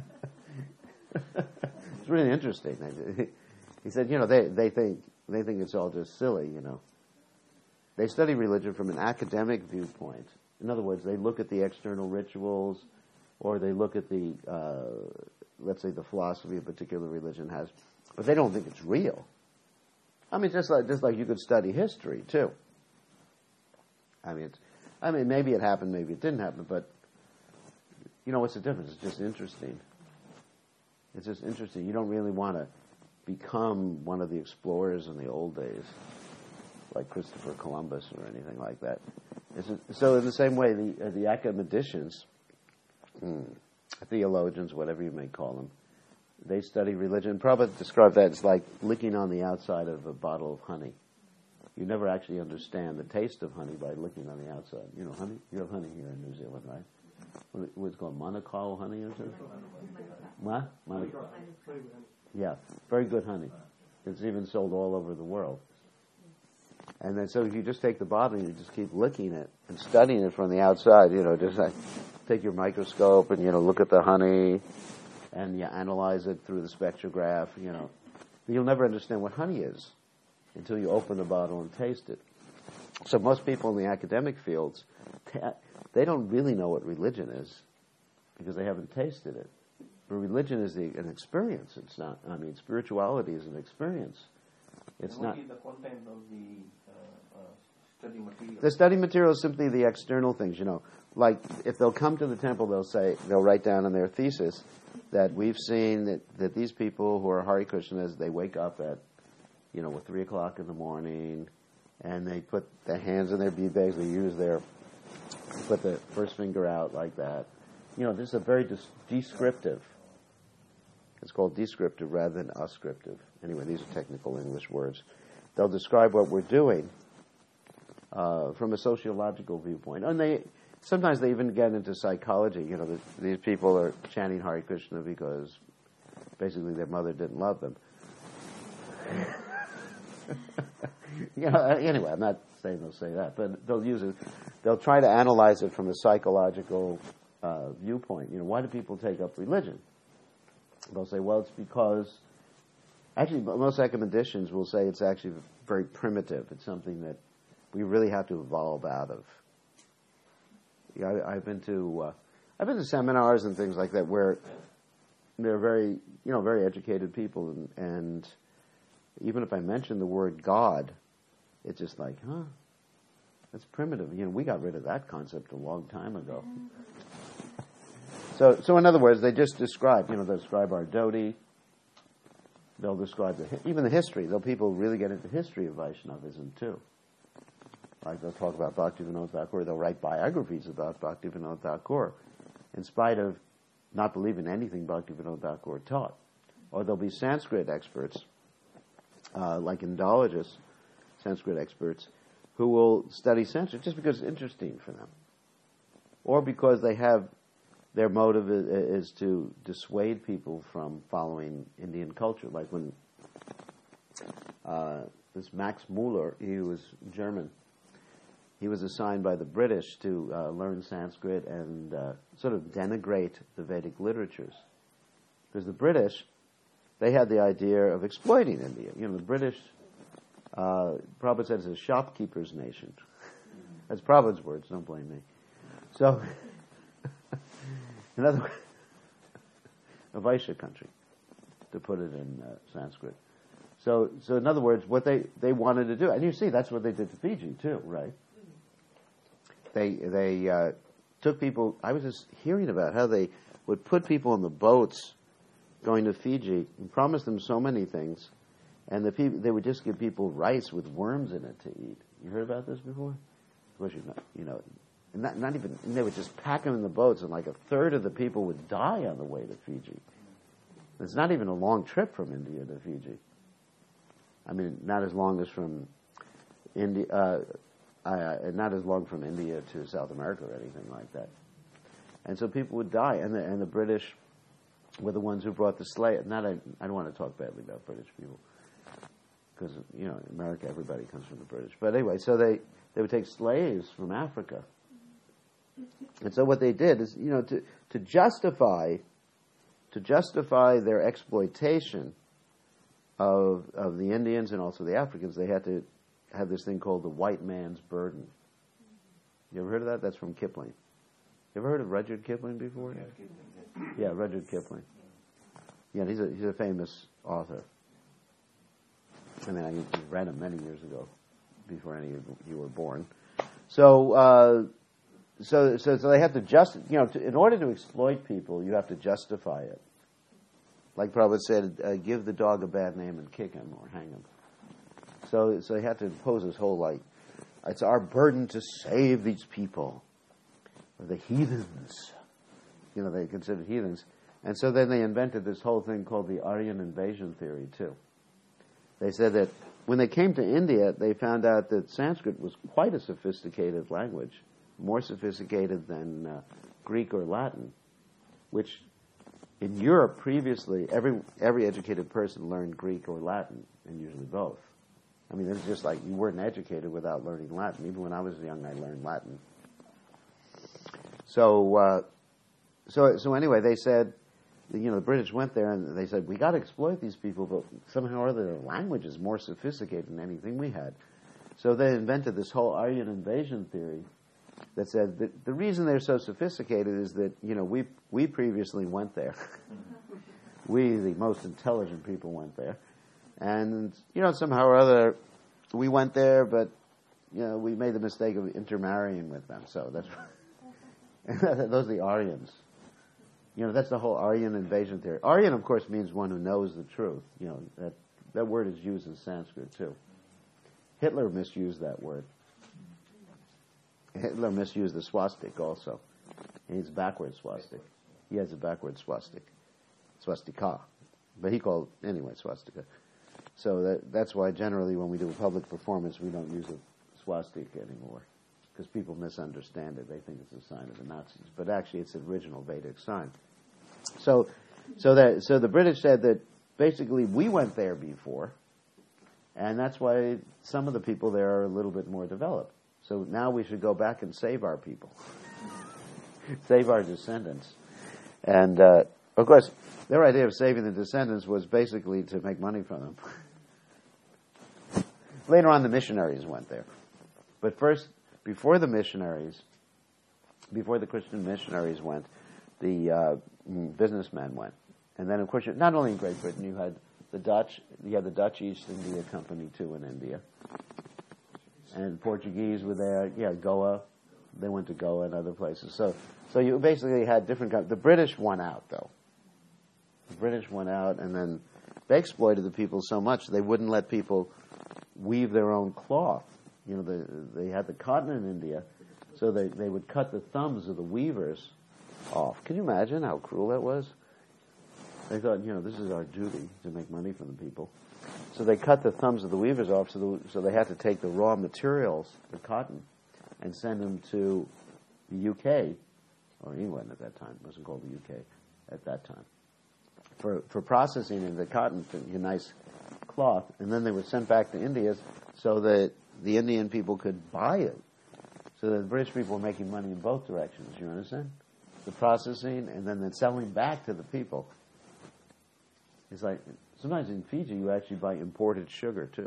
really interesting. He said, you know, they, they think they think it's all just silly, you know. They study religion from an academic viewpoint. In other words, they look at the external rituals, or they look at the, uh, let's say, the philosophy a particular religion has, but they don't think it's real. I mean, just like just like you could study history too. I mean, it's, I mean, maybe it happened, maybe it didn't happen, but you know, what's the difference? It's just interesting. It's just interesting. You don't really want to become one of the explorers in the old days, like Christopher Columbus or anything like that. It's a, so in the same way, the uh, the academicians, hmm, theologians, whatever you may call them, they study religion. Prabhupada described that as like licking on the outside of a bottle of honey. You never actually understand the taste of honey by licking on the outside. You know, honey. You have honey here in New Zealand, right? What, what's it called, Manukau honey or something? What? Manukau. Yeah, very good honey. It's even sold all over the world. And then, so if you just take the bottle and you just keep licking it and studying it from the outside, you know, just like take your microscope and, you know, look at the honey and you analyze it through the spectrograph, you know, you'll never understand what honey is until you open the bottle and taste it. So most people in the academic fields, they don't really know what religion is because they haven't tasted it. But religion is the, an experience. It's not, I mean, spirituality is an experience. It's what not. Is the content of the uh, uh, study material? The study material is simply the external things, you know. Like, if they'll come to the temple, they'll say, they'll write down in their thesis that we've seen that, that these people who are Hare Krishnas, they wake up at, you know, at three o'clock in the morning, and they put their hands in their bead bags, they use their, put the first finger out like that. You know, this is a very des- descriptive. It's called descriptive rather than ascriptive. Anyway, these are technical English words. They'll describe what we're doing uh, from a sociological viewpoint. And they sometimes they even get into psychology. You know, the, these people are chanting Hare Krishna because basically their mother didn't love them. You know, anyway, I'm not saying they'll say that, but they'll use it. They'll try to analyze it from a psychological uh, viewpoint. You know, why do people take up religion? They'll say, well, it's because, actually, most academicians will say it's actually very primitive. It's something that we really have to evolve out of. Yeah, I, I've been to uh, I've been to seminars and things like that where they're very you know very educated people, and, and even if I mention the word God, it's just like, huh, that's primitive. You know, we got rid of that concept a long time ago. So, so in other words, they just describe. You know, they describe our Dodi. They'll describe the, even the history. Though people really get into history of Vaishnavism too. Like they'll talk about Bhaktivinoda Thakur. They'll write biographies about Bhaktivinoda Thakur, in spite of not believing anything Bhaktivinoda Thakur taught. Or there'll be Sanskrit experts, uh, like Indologists, Sanskrit experts, who will study Sanskrit just because it's interesting for them, or because they have their motive is, is to dissuade people from following Indian culture. Like when uh, this Max Muller, he was German. He was assigned by the British to uh, learn Sanskrit and uh, sort of denigrate the Vedic literatures. Because the British, they had the idea of exploiting India. You know, the British, uh, Prabhupada said it's a shopkeeper's nation. That's Prabhupada's words, don't blame me. So, in other words, a Vaishya country, to put it in uh, Sanskrit. So, so in other words, what they, they wanted to do, and you see, that's what they did to Fiji too, right? They they uh, took people. I was just hearing about how they would put people on the boats going to Fiji and promise them so many things, and the people they would just give people rice with worms in it to eat. You heard about this before? Of course, you know, you know, not not even. And they would just pack them in the boats, and like a third of the people would die on the way to Fiji. It's not even a long trip from India to Fiji. I mean, not as long as from India. Uh, Uh, not as long from India to South America or anything like that. And so people would die. And the, and the British were the ones who brought the slave. Not a, I don't want to talk badly about British people. Because, you know, in America, everybody comes from the British. But anyway, so they, they would take slaves from Africa. And so what they did is, you know, to, to justify, to justify their exploitation of, of the Indians and also the Africans, they had to have this thing called the white man's burden. You ever heard of that? That's from Kipling. You ever heard of Rudyard Kipling before? Yeah, Kipling, yeah Rudyard Kipling. Yeah, he's a he's a famous author. I mean, I read him many years ago, before any of you were born. So, uh, so, so, so they have to just, you know, to, in order to exploit people, you have to justify it. Like Prabhupada said, uh, give the dog a bad name and kick him or hang him. So, so they had to impose this whole, like, it's our burden to save these people, or the heathens. You know, they considered heathens. And so then they invented this whole thing called the Aryan invasion theory, too. They said that when they came to India, they found out that Sanskrit was quite a sophisticated language, more sophisticated than uh, Greek or Latin, which in Europe previously, every every educated person learned Greek or Latin, and usually both. I mean, it's just like you weren't educated without learning Latin. Even when I was young, I learned Latin. So, uh, so, so anyway, they said, you know, the British went there and they said, we got to exploit these people, but somehow or other their language is more sophisticated than anything we had. So they invented this whole Aryan invasion theory that said that the reason they're so sophisticated is that, you know, we we previously went there. We, the most intelligent people, went there. And, you know, somehow or other, we went there, but, you know, we made the mistake of intermarrying with them. So that's those are the Aryans. You know, that's the whole Aryan invasion theory. Aryan, of course, means one who knows the truth. You know, that that word is used in Sanskrit, too. Hitler misused that word. Hitler misused the swastik also. And he's backward swastik. He has a backward swastik. Swastika. But he called, anyway, swastika. So that, that's why generally when we do a public performance, we don't use a swastika anymore, because people misunderstand it. They think it's a sign of the Nazis, but actually it's an original Vedic sign. So, so that so the British said that basically we went there before, and that's why some of the people there are a little bit more developed. So now we should go back and save our people, save our descendants, and uh, of course their idea of saving the descendants was basically to make money from them. Later on, the missionaries went there. But first, before the missionaries, Before the Christian missionaries went, the uh, businessmen went. And then, of course, not only in Great Britain, you had the Dutch, you had the Dutch East India Company, too, in India. And Portuguese were there, yeah, Goa. They went to Goa and other places. So so you basically had different kinds. The British won out, though. The British went out, and then they exploited the people so much they wouldn't let people weave their own cloth. You know, they, they had the cotton in India, so they, they would cut the thumbs of the weavers off. Can you imagine how cruel that was? They thought, you know, this is our duty to make money from the people. So they cut the thumbs of the weavers off, so, the, so they had to take the raw materials, the cotton, and send them to the U K, or England at that time. It wasn't called the U K at that time, for, for processing in the cotton to a nice cloth, and then they were sent back to India so that the Indian people could buy it. So the British people were making money in both directions, you understand? The processing and then the selling back to the people. It's like, sometimes in Fiji you actually buy imported sugar too.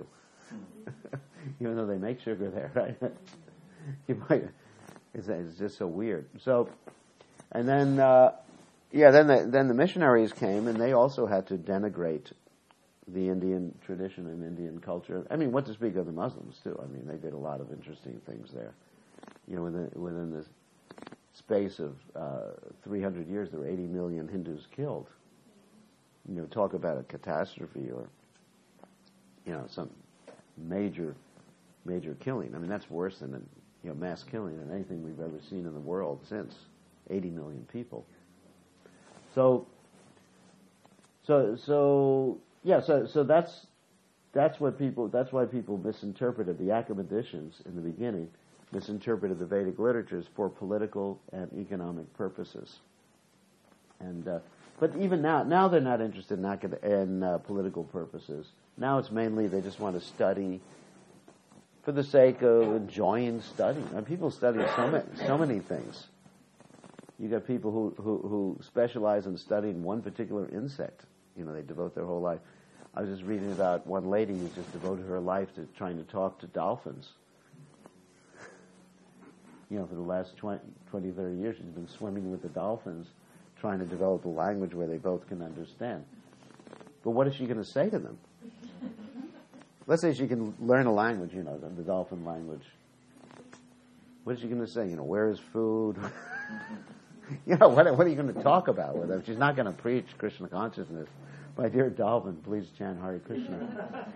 Even though they make sugar there, right? you buy, it's, it's just so weird. So, and then, uh, yeah, then the, then the missionaries came and they also had to denigrate the Indian tradition and Indian culture. I mean, what to speak of the Muslims too. I mean, they did a lot of interesting things there. You know, within, within the space of uh, three hundred years, there were eighty million Hindus killed. You know, talk about a catastrophe or, you know, some major, major killing. I mean, that's worse than a, you know, mass killing than anything we've ever seen in the world since. eighty million people. So, so, so, yeah, so, so that's, that's what people, that's why people misinterpreted, the academicians in the beginning misinterpreted the Vedic literatures for political and economic purposes. And, uh, but even now, now they're not interested in, acad- in uh, political purposes. Now it's mainly they just want to study for the sake of enjoying studying. And people study so many, so many things. You got people who, who, who specialize in studying one particular insect. You know, they devote their whole life. I was just reading about one lady who just devoted her life to trying to talk to dolphins. You know, for the last twenty, twenty, thirty years, she's been swimming with the dolphins, trying to develop a language where they both can understand. But what is she going to say to them? Let's say she can learn a language, you know, the, the dolphin language. What is she going to say? You know, where is food? You know, what, what are you going to talk about with her? She's not going to preach Krishna consciousness. My dear dolphin, please chant Hare Krishna.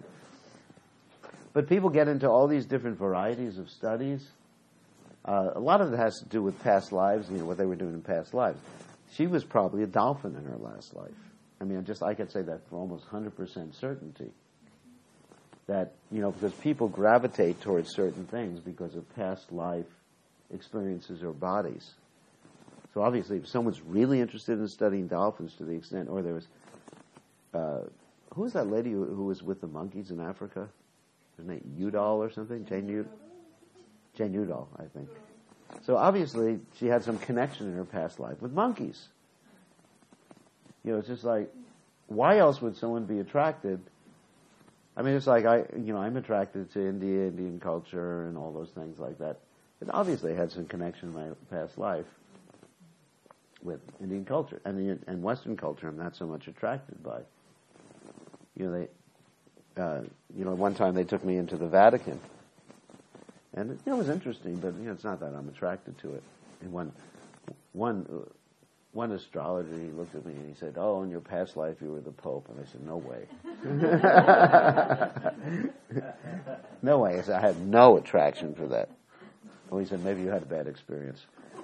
But people get into all these different varieties of studies. Uh, a lot of it has to do with past lives, you know, what they were doing in past lives. She was probably a dolphin in her last life. I mean, just I could say that for almost one hundred percent certainty. That, you know, because people gravitate towards certain things because of past life experiences or bodies. So obviously, if someone's really interested in studying dolphins to the extent, or there was, uh, who was that lady who, who was with the monkeys in Africa? Her name Udall or something? Jane Udall? Jane Udall, I think. So obviously, she had some connection in her past life with monkeys. You know, it's just like, why else would someone be attracted? I mean, it's like, I, you know, I'm attracted to India, Indian culture, and all those things like that. It obviously had some connection in my past life with Indian culture. And the, and Western culture I'm not so much attracted by. You know, they, uh, you know, one time they took me into the Vatican. And it, you know, it was interesting, but you know, it's not that I'm attracted to it. And one, one, uh, one astrologer, he looked at me and he said, "Oh, in your past life you were the Pope." And I said, "No way, no way." I said, "I have no attraction for that." Oh, he said, "Maybe you had a bad experience."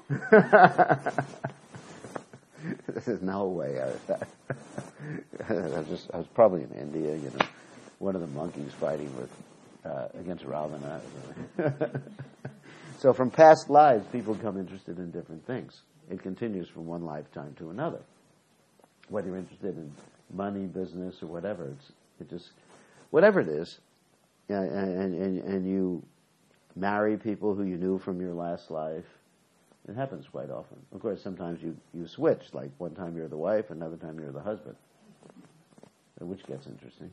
This is no way. I, I, was just, I was probably in India, you know, one of the monkeys fighting with. Uh, against Ravana. So from past lives, people become interested in different things. It continues from one lifetime to another. Whether you're interested in money, business, or whatever, it's it just whatever it is, uh, and, and and you marry people who you knew from your last life. It happens quite often. Of course, sometimes you, you switch. Like one time you're the wife, another time you're the husband, which gets interesting.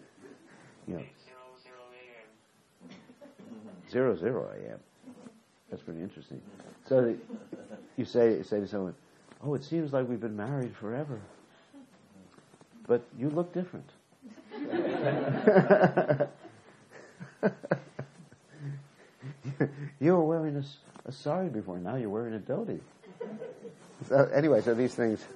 You know. Zero, zero, I am. That's pretty interesting. So you say say to someone, "Oh, it seems like we've been married forever, but you look different." You were wearing a, a sari before. Now you're wearing a dhoti. So anyway, so these things.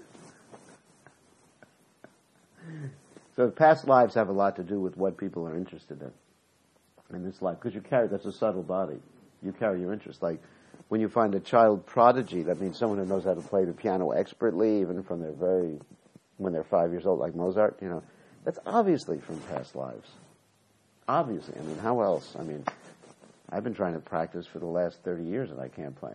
So past lives have a lot to do with what people are interested in in this life, because you carry, that's a subtle body. You carry your interest. Like when you find a child prodigy, that means someone who knows how to play the piano expertly, even from their very, when they're five years old, like Mozart, you know, that's obviously from past lives. Obviously. I mean, how else? I mean, I've been trying to practice for the last thirty years and I can't play.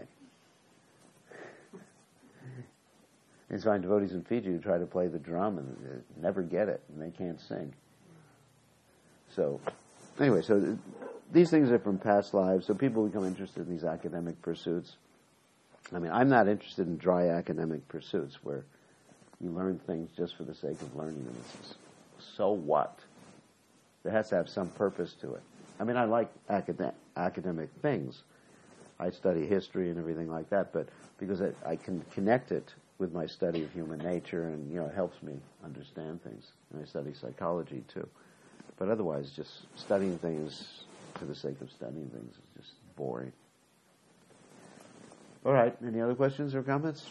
There's find devotees in Fiji who try to play the drum and they never get it, and they can't sing. So, anyway, so th- these things are from past lives, so people become interested in these academic pursuits. I mean, I'm not interested in dry academic pursuits where you learn things just for the sake of learning them. It's, so what? There has to have some purpose to it. I mean, I like acad- academic things. I study history and everything like that, but because I, I can connect it with my study of human nature, and you know, it helps me understand things. And I study psychology too. But otherwise, just studying things for the sake of studying things is just boring. All right. Any other questions or comments?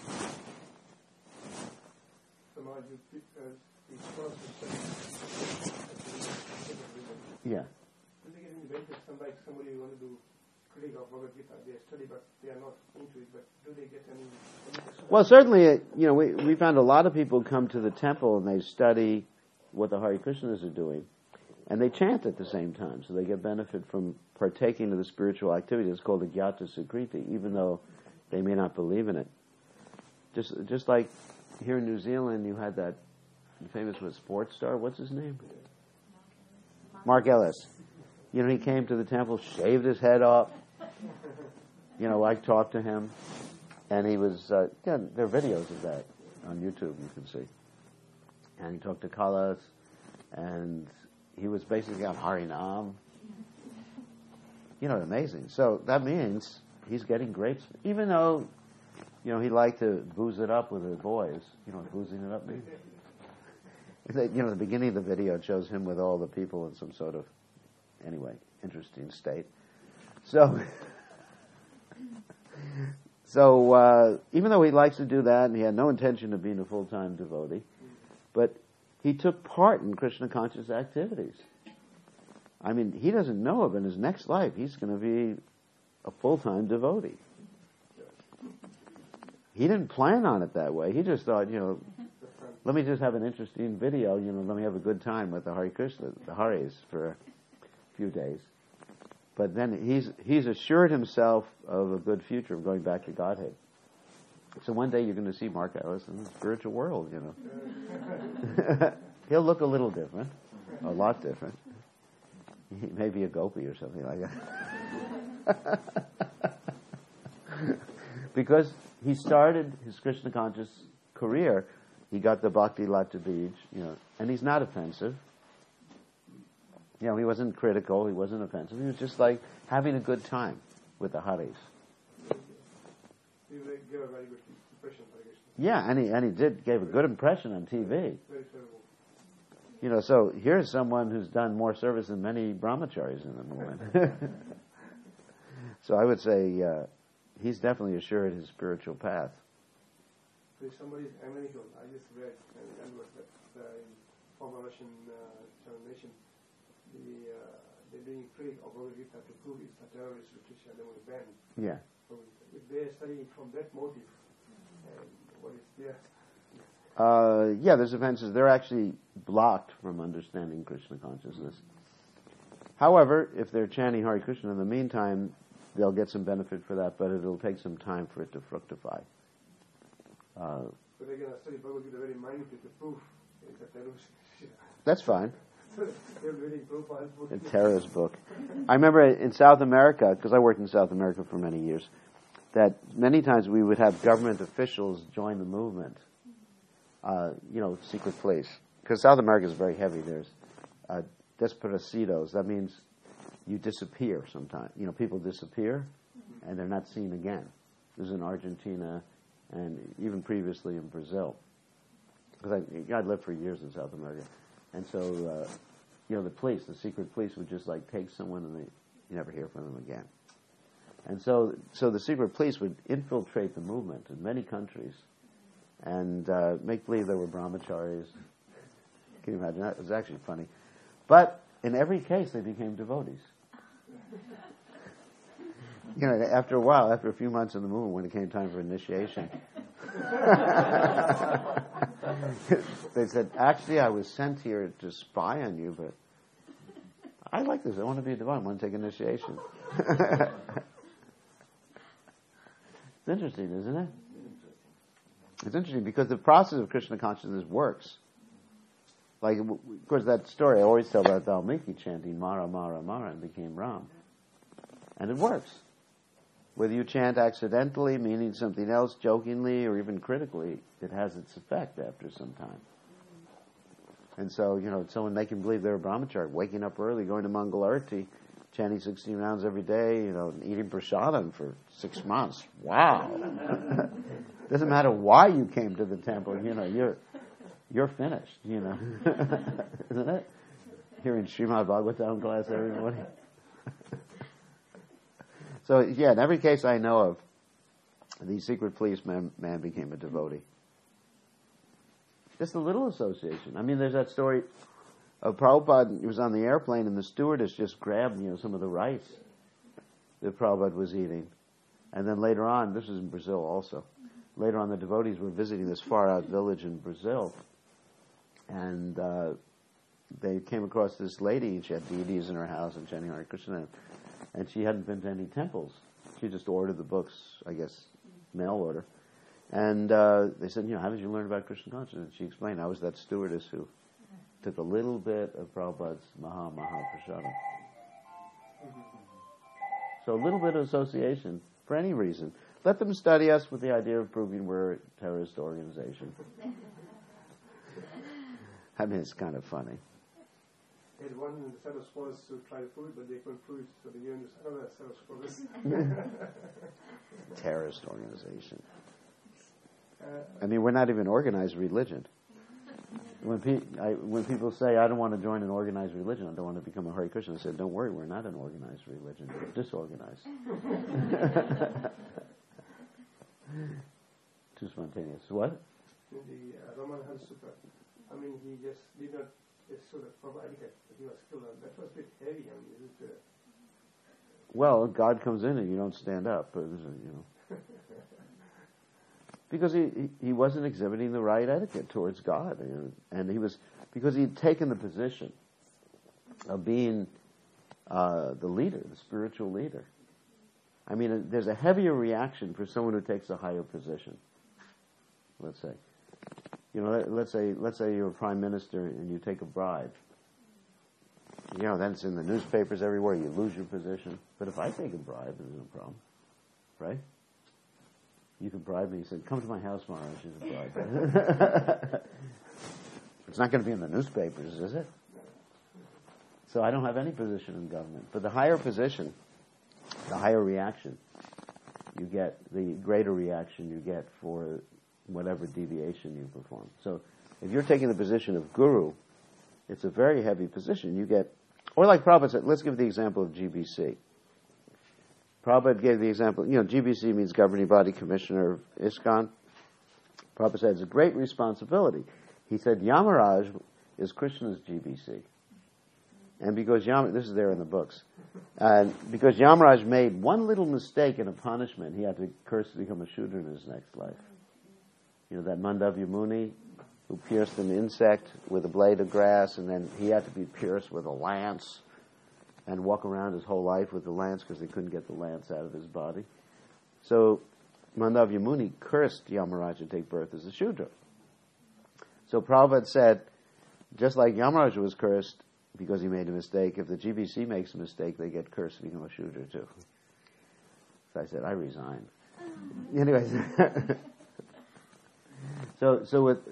Yeah. Somebody, somebody who want to do critique of Bhagavad Gita, they study, but they are not into it. But do they get any? any well, certainly, you know, we we found a lot of people come to the temple and they study what the Hare Krishnas are doing, and they chant at the same time, so they get benefit from partaking of the spiritual activity. It's called a Gyata Sukriti, even though they may not believe in it. Just just like here in New Zealand, you had that famous what, sports star. What's his name? Mark Ellis. You know, he came to the temple, shaved his head off. You know, I talked to him, and he was. Uh, yeah, there are videos of that on YouTube. You can see. And he talked to Kalas, and he was basically on Harinam. You know, amazing. So that means he's getting grapes, even though, you know, he liked to booze it up with the boys. You know what boozing it up means? You know, the beginning of the video it shows him with all the people in some sort of, anyway, interesting state. So, so uh, even though he likes to do that, and he had no intention of being a full-time devotee, but he took part in Krishna conscious activities. I mean, he doesn't know it, but in his next life, he's going to be a full-time devotee. He didn't plan on it that way. He just thought, you know, let me just have an interesting video, you know, let me have a good time with the Hare Krishna, the Hares for a few days. But then he's he's assured himself of a good future of going back to Godhead. So one day you're going to see Mark Ellis in the spiritual world, you know. He'll look a little different, a lot different. He may be a gopi or something like that. Because he started his Krishna conscious career, he got the Bhakti Lata Bij, you know, and he's not offensive. You know, he wasn't critical, he wasn't offensive. He was just like having a good time with the Haris. He gave a very good impression, I guess. Yeah, and he and he did gave a good impression on T V. Very favorable. You know, so here's someone who's done more service than many brahmacharis in the movement. So I would say uh, he's definitely assured his spiritual path. So if somebody's American, I just read and, and was that the former Russian uh, nation, the uh, they're doing critique of Bhagavad Gita to prove it's a terrorist literature and they want to ban it. Yeah. So if they're studying from that motive, and what is there? Uh, yeah, there's offenses. They're actually blocked from understanding Krishna consciousness. However, if they're chanting Hare Krishna in the meantime, they'll get some benefit for that, but it'll take some time for it to fructify. Uh, so they're going to study Bhagavad Gita very minutely to prove it's a terrorist. That's fine. So they're reading Prabhupada's book. A terrorist book. I remember in South America, because I worked in South America for many years, that many times we would have government officials join the movement. Uh, you know, secret police. Because South America is very heavy. There's uh, desaparecidos. That means you disappear sometimes. You know, people disappear. and they're not seen again. This is in Argentina and even previously in Brazil. Because I, I'd lived for years in South America. And so, uh, you know, the police, the secret police would just like take someone and they, you never hear from them again. And so, so the secret police would infiltrate the movement in many countries and uh, make believe there were brahmacharis. Can you imagine that? It was actually funny. But in every case, they became devotees. You know, after a while, after a few months in the movement, when it came time for initiation, they said, actually, I was sent here to spy on you, but I like this. I want to be a devotee. I want to take initiation. It's interesting, isn't it? It's interesting because the process of Krishna consciousness works. Like, of course, that story I always tell about Valmiki chanting Mara, Mara, Mara and became Ram. And it works. Whether you chant accidentally, meaning something else, jokingly, or even critically, it has its effect after some time. And so, you know, someone making believe they're a brahmachari, waking up early, going to Mangal Arati, chanting sixteen rounds every day, you know, and eating prasadam for six months. Wow. Doesn't matter why you came to the temple, you know, you're you're finished, you know. Isn't it? Hearing Srimad Bhagavatam class every morning. So, yeah, in every case I know of, the secret policeman man became a devotee. Just a little association. I mean, there's that story of Prabhupada. He was on the airplane and the stewardess just grabbed, you know, some of the rice that Prabhupada was eating. And then later on, this was in Brazil also, later on the devotees were visiting this far-out village in Brazil. And uh, they came across this lady, and she had deities in her house and chanting Hare Krishna. And she hadn't been to any temples. She just ordered the books, I guess, mail order. And uh, they said, you know, how did you learn about Krishna consciousness? And she explained, I was that stewardess who took a little bit of Prabhupada's Maha Maha Prasadam. So a little bit of association, for any reason. Let them study us with the idea of proving we're a terrorist organization. I mean, it's kind of funny. They had one set of scholars to try to prove it, but they couldn't prove it, so they gave us another set of scholars. Terrorist organization. Uh, I mean, we're not even organized religion. When, pe- I, when people say, I don't want to join an organized religion, I don't want to become a Hare Krishna, I said, don't worry, we're not an organized religion. We're disorganized. Too spontaneous. What? In the uh, Ramana Sutta, I mean, he just did not just sort of provide it, but he was killed. That was a bit heavy. I mean, is it, uh, well, God comes in and you don't stand up, but, you know. Because he, he wasn't exhibiting the right etiquette towards God. You know, and he was, because he'd taken the position of being uh, the leader, the spiritual leader. I mean, there's a heavier reaction for someone who takes a higher position. Let's say, you know, let, let's say, let's say you're a prime minister and you take a bribe. You know, then it's in the newspapers everywhere. You lose your position. But if I take a bribe, there's no problem, right? You can bribe me. He said, come to my house, Maharaj. She's a bribe. It's not going to be in the newspapers, is it? So I don't have any position in government. But the higher position, the higher reaction you get, the greater reaction you get for whatever deviation you perform. So if you're taking the position of guru, it's a very heavy position. You get, or like Prabhupada said, let's give the example of G B C. Prabhupada gave the example, you know, G B C means Governing Body Commissioner of ISKCON. Prabhupada said it's a great responsibility. He said Yamaraj is Krishna's G B C. And because Yam, this is there in the books, and because Yamaraj made one little mistake in a punishment, he had to curse to become a Shudra in his next life. You know, that Mandavya Muni who pierced an insect with a blade of grass, and then he had to be pierced with a lance and walk around his whole life with the lance because they couldn't get the lance out of his body. So Mandavya Muni cursed Yamaraj to take birth as a Shudra. So Prabhupada said, just like Yamaraj was cursed because he made a mistake, if the G B C makes a mistake, they get cursed to become a Shudra too. So I said, I resign. Anyways, so so with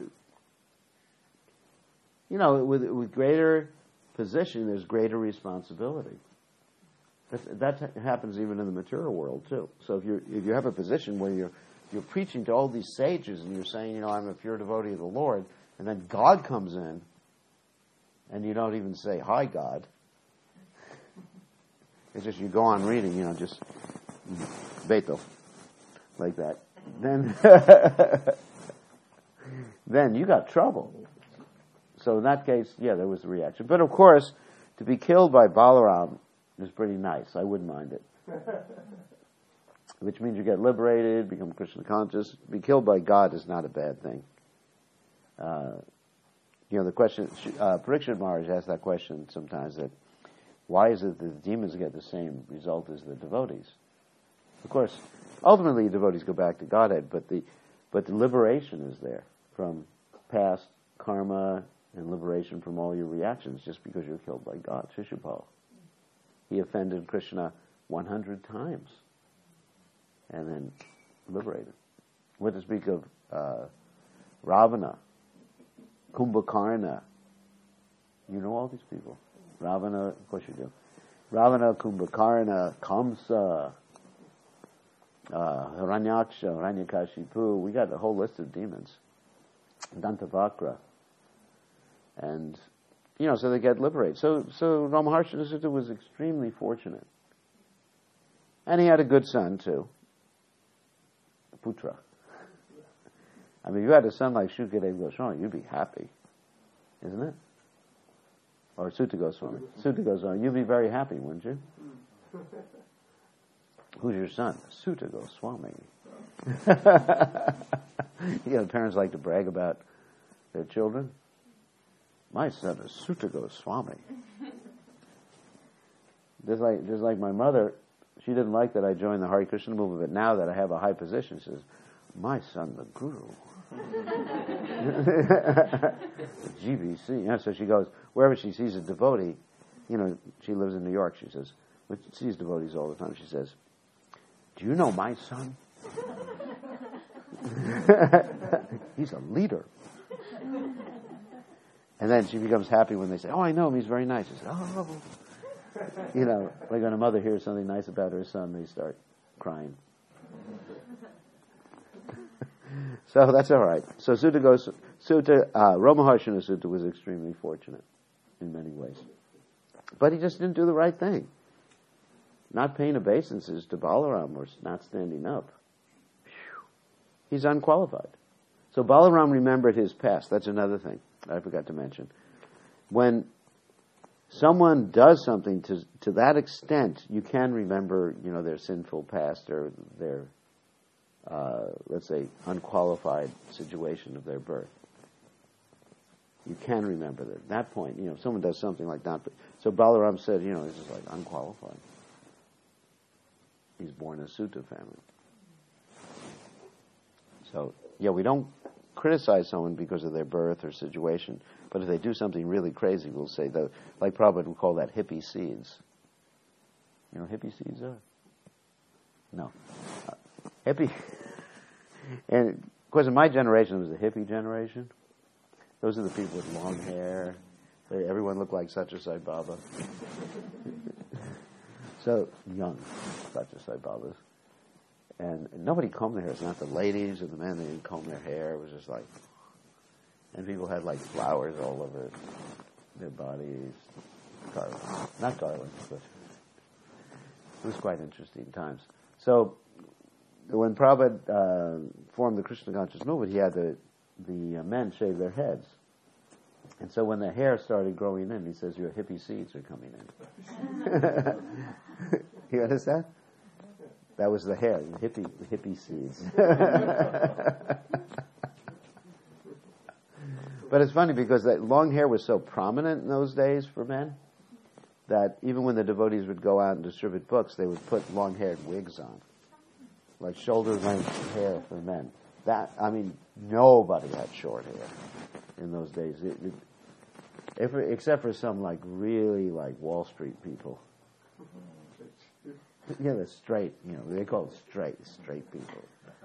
you know with with greater position, there's greater responsibility. That's, that happens even in the material world too. So if you if you have a position where you're you're preaching to all these sages and you're saying, you know, I'm a pure devotee of the Lord, and then God comes in, and you don't even say, "Hi, God." It's just you go on reading, you know, just Beto, like that. Then, then you got trouble. So in that case, yeah, there was a reaction. But of course, to be killed by Balaram is pretty nice. I wouldn't mind it. Which means you get liberated, become Krishna conscious. Be killed by God is not a bad thing. Uh, you know, the question, uh, Parikshit Maharaj asked that question sometimes, that why is it that the demons get the same result as the devotees? Of course, ultimately devotees go back to Godhead, but the but the liberation is there from past karma and liberation from all your reactions just because you're killed by God. Shishupal, he offended Krishna one hundred times and then liberated. What to speak of uh, Ravana, Kumbhakarna. You know all these people. Ravana, of course you do. Ravana, Kumbhakarna, Kamsa, uh, Hiranyaksha, Hiranyakashipu. We got a whole list of demons. Dantavakra. And, you know, so they get liberated. So, so Ramaharsana Sutta was extremely fortunate. And he had a good son, too. Putra. I mean, if you had a son like Shukadev Goswami, you'd be happy. Isn't it? Or Sutta Goswami. Sutta Goswami. You'd be very happy, wouldn't you? Who's your son? Sutta Goswami. You know, parents like to brag about their children. My son is Sutta Goswami. Just like, just like my mother, she didn't like that I joined the Hare Krishna movement, but now that I have a high position, she says, my son, the Guru. G B C. You know, so she goes, wherever she sees a devotee, you know, she lives in New York, she says, but she sees devotees all the time, she says, do you know my son? He's a leader. And then she becomes happy when they say, oh, I know him, he's very nice. She says, oh. You know, like when a mother hears something nice about her son, they start crying. So that's all right. So Sutta goes, Sutta, uh, Ramaharshana Sutta was extremely fortunate in many ways. But he just didn't do the right thing. Not paying obeisances to Balaram or not standing up. Whew. He's unqualified. So Balaram remembered his past. That's another thing I forgot to mention. When someone does something to to that extent, you can remember, you know, their sinful past or their Uh, let's say, unqualified situation of their birth. You can remember that. At that point, you know, if someone does something like that. So Balaram said, you know, this is like unqualified. He's born in a Sutta family. So, yeah, we don't criticize someone because of their birth or situation, but if they do something really crazy, we'll say, that, like Prabhupada would call that hippie seeds. You know what hippie seeds are? No. Uh, hippie... And, of course, in my generation, it was the hippie generation. Those are the people with long hair. They, everyone looked like Satya Sai Baba. So, young Satya Sai Babas. And, and nobody combed their hair. It's not the ladies and the men, they didn't comb their hair. It was just like... And people had, like, flowers all over their bodies. Garland. Not garland, but... It was quite interesting times. So... When Prabhupada uh, formed the Krishna conscious movement, he had the the uh, men shave their heads, and so when the hair started growing in, he says, "Your hippie seeds are coming in." You understand? That was the hair, the hippie the hippie seeds. But it's funny because that long hair was so prominent in those days for men that even when the devotees would go out and distribute books, they would put long-haired wigs on. Like shoulder-length hair for men. That, I mean, nobody had short hair in those days. It, it, if, except for some, like, really, like, Wall Street people. Yeah, the straight, you know, they call it straight, straight people.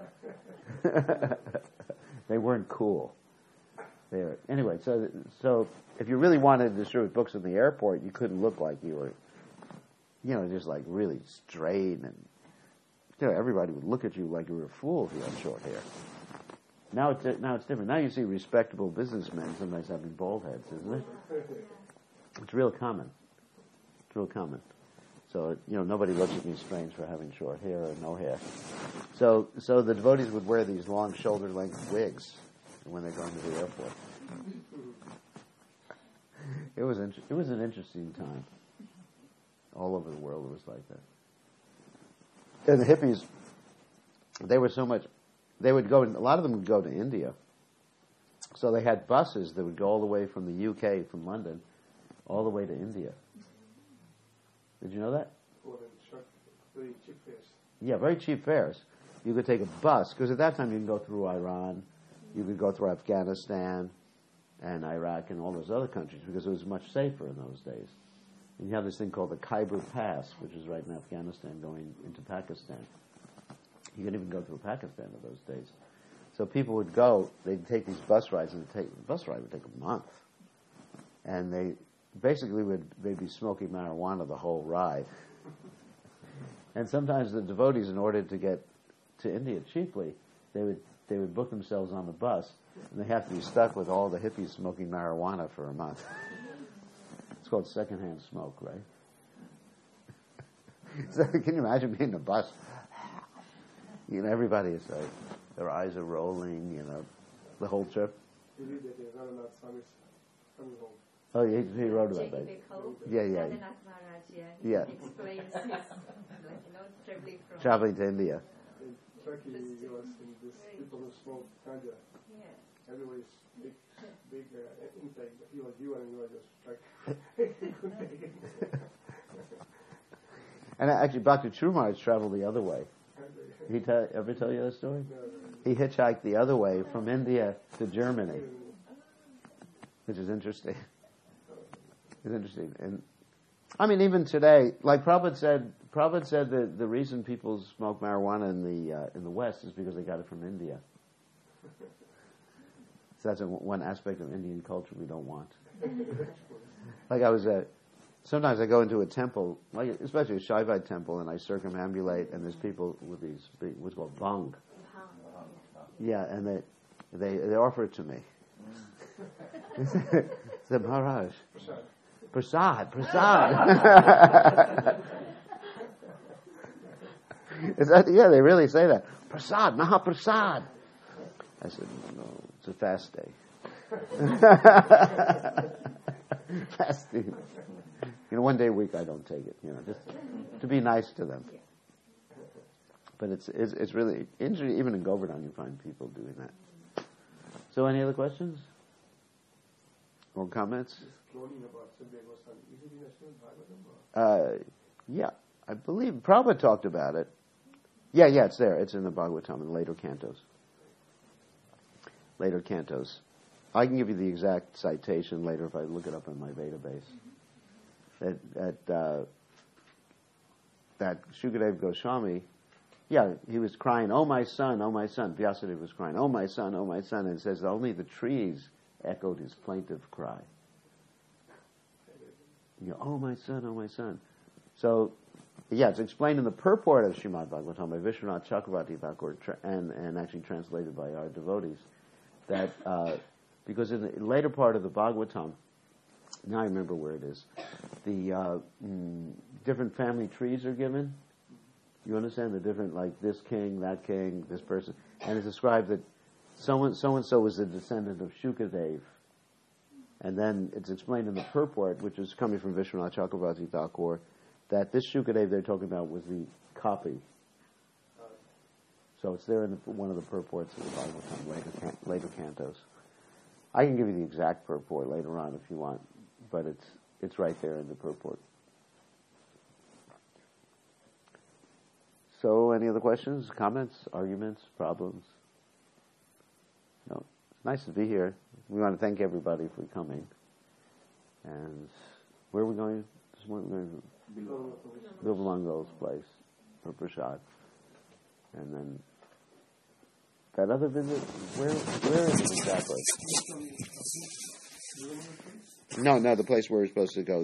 They weren't cool. They were, anyway, so, so if you really wanted to distribute books in the airport, you couldn't look like you were, you know, just like really straight, and you know, everybody would look at you like you were a fool if you had short hair. Now it's now it's different. Now you see respectable businessmen sometimes having bald heads, isn't it? It's real common. It's real common. So you know, nobody looks at me strange for having short hair or no hair. So so the devotees would wear these long shoulder-length wigs when they're going to the airport. It was int- it was an interesting time. All over the world, it was like that. And the hippies, they were so much. They would go. A lot of them would go to India. So they had buses that would go all the way from the U K, from London, all the way to India. Did you know that? Very cheap fares. Yeah, very cheap fares. You could take a bus, because at that time you can go through Iran, you could go through Afghanistan and Iraq and all those other countries, because it was much safer in those days. And you have this thing called the Khyber Pass, which is right in Afghanistan going into Pakistan. You could even go through Pakistan in those days. So people would go, they'd take these bus rides, and take, the bus ride would take a month. And they basically would they'd be smoking marijuana the whole ride. And sometimes the devotees, in order to get to India cheaply, they would they would book themselves on the bus, and they have to be stuck with all the hippies smoking marijuana for a month. It's called secondhand smoke, right? So can you imagine being in a bus? You know, everybody is like, their eyes are rolling, you know, the whole trip. You read that uh, Rananath Swami's coming home. Oh, he, he wrote about that. Yeah, yeah. Rananath Maharaj, yeah. He Yeah. explains his, like, you know, traveling from... Traveling to India. In Turkey, he was in this people who smoke ganja. Yeah. Everybody's big, big uh, intake. He was you and you were just like, he couldn't take it. And actually, Bhakti Maharaj traveled the other way. He tell, ever tell you that story? He hitchhiked the other way from India to Germany, which is interesting. It's interesting. And I mean, even today, like Prabhupada said, Prabhupada said that the reason people smoke marijuana in the uh, in the West is because they got it from India. So that's a, one aspect of Indian culture we don't want. Like I was at, sometimes I go into a temple, like especially a Shaivite temple, and I circumambulate, and there's people with these big, what's called bhang. Yeah, and they they they offer it to me. Said, Maharaj, prasad, prasad. Is that, yeah, they really say that. Prasad, Mahaprasad. I said, no, it's a fast day. Fasting. You know, one day a week I don't take it, you know, just to be nice to them. But it's it's, it's really, even in Govardhan you find people doing that. So any other questions? Or comments? Uh, yeah, I believe Prabhupada talked about it. Yeah, yeah, it's there. It's in the Bhagavatam in later cantos. Later cantos. I can give you the exact citation later if I look it up in my database. That that uh, that Shukadeva Goswami, yeah, he was crying, "Oh my son, oh my son." Vyasadeva was crying, "Oh my son, oh my son," and it says only the trees echoed his plaintive cry. You know, "Oh my son, oh my son." So, yeah, it's explained in the purport of Srimad Bhagavatam by Vishwanath Chakravarti Thakur, and and actually translated by our devotees, that uh, because in the later part of the Bhagavatam, now I remember where it is, the uh, mm, different family trees are given. You understand the different, like this king, that king, this person, and it's described that so and so and so was a descendant of Shukadev, and then it's explained in the purport, which is coming from Vishwanath Chakravarti Thakur, that this Shukadev they're talking about was the copy. So it's there in the, one of the purports of the Bhagavatam, later, can, later cantos. I can give you the exact purport later on if you want, but it's it's right there in the purport. So, any other questions, comments, arguments, problems? No. It's nice to be here. We want to thank everybody for coming. And where are we going? This morning we're going to Bilvalangol's place for Prasad. And then that other visit, where where is it exactly? No, no, the place where we're supposed to go.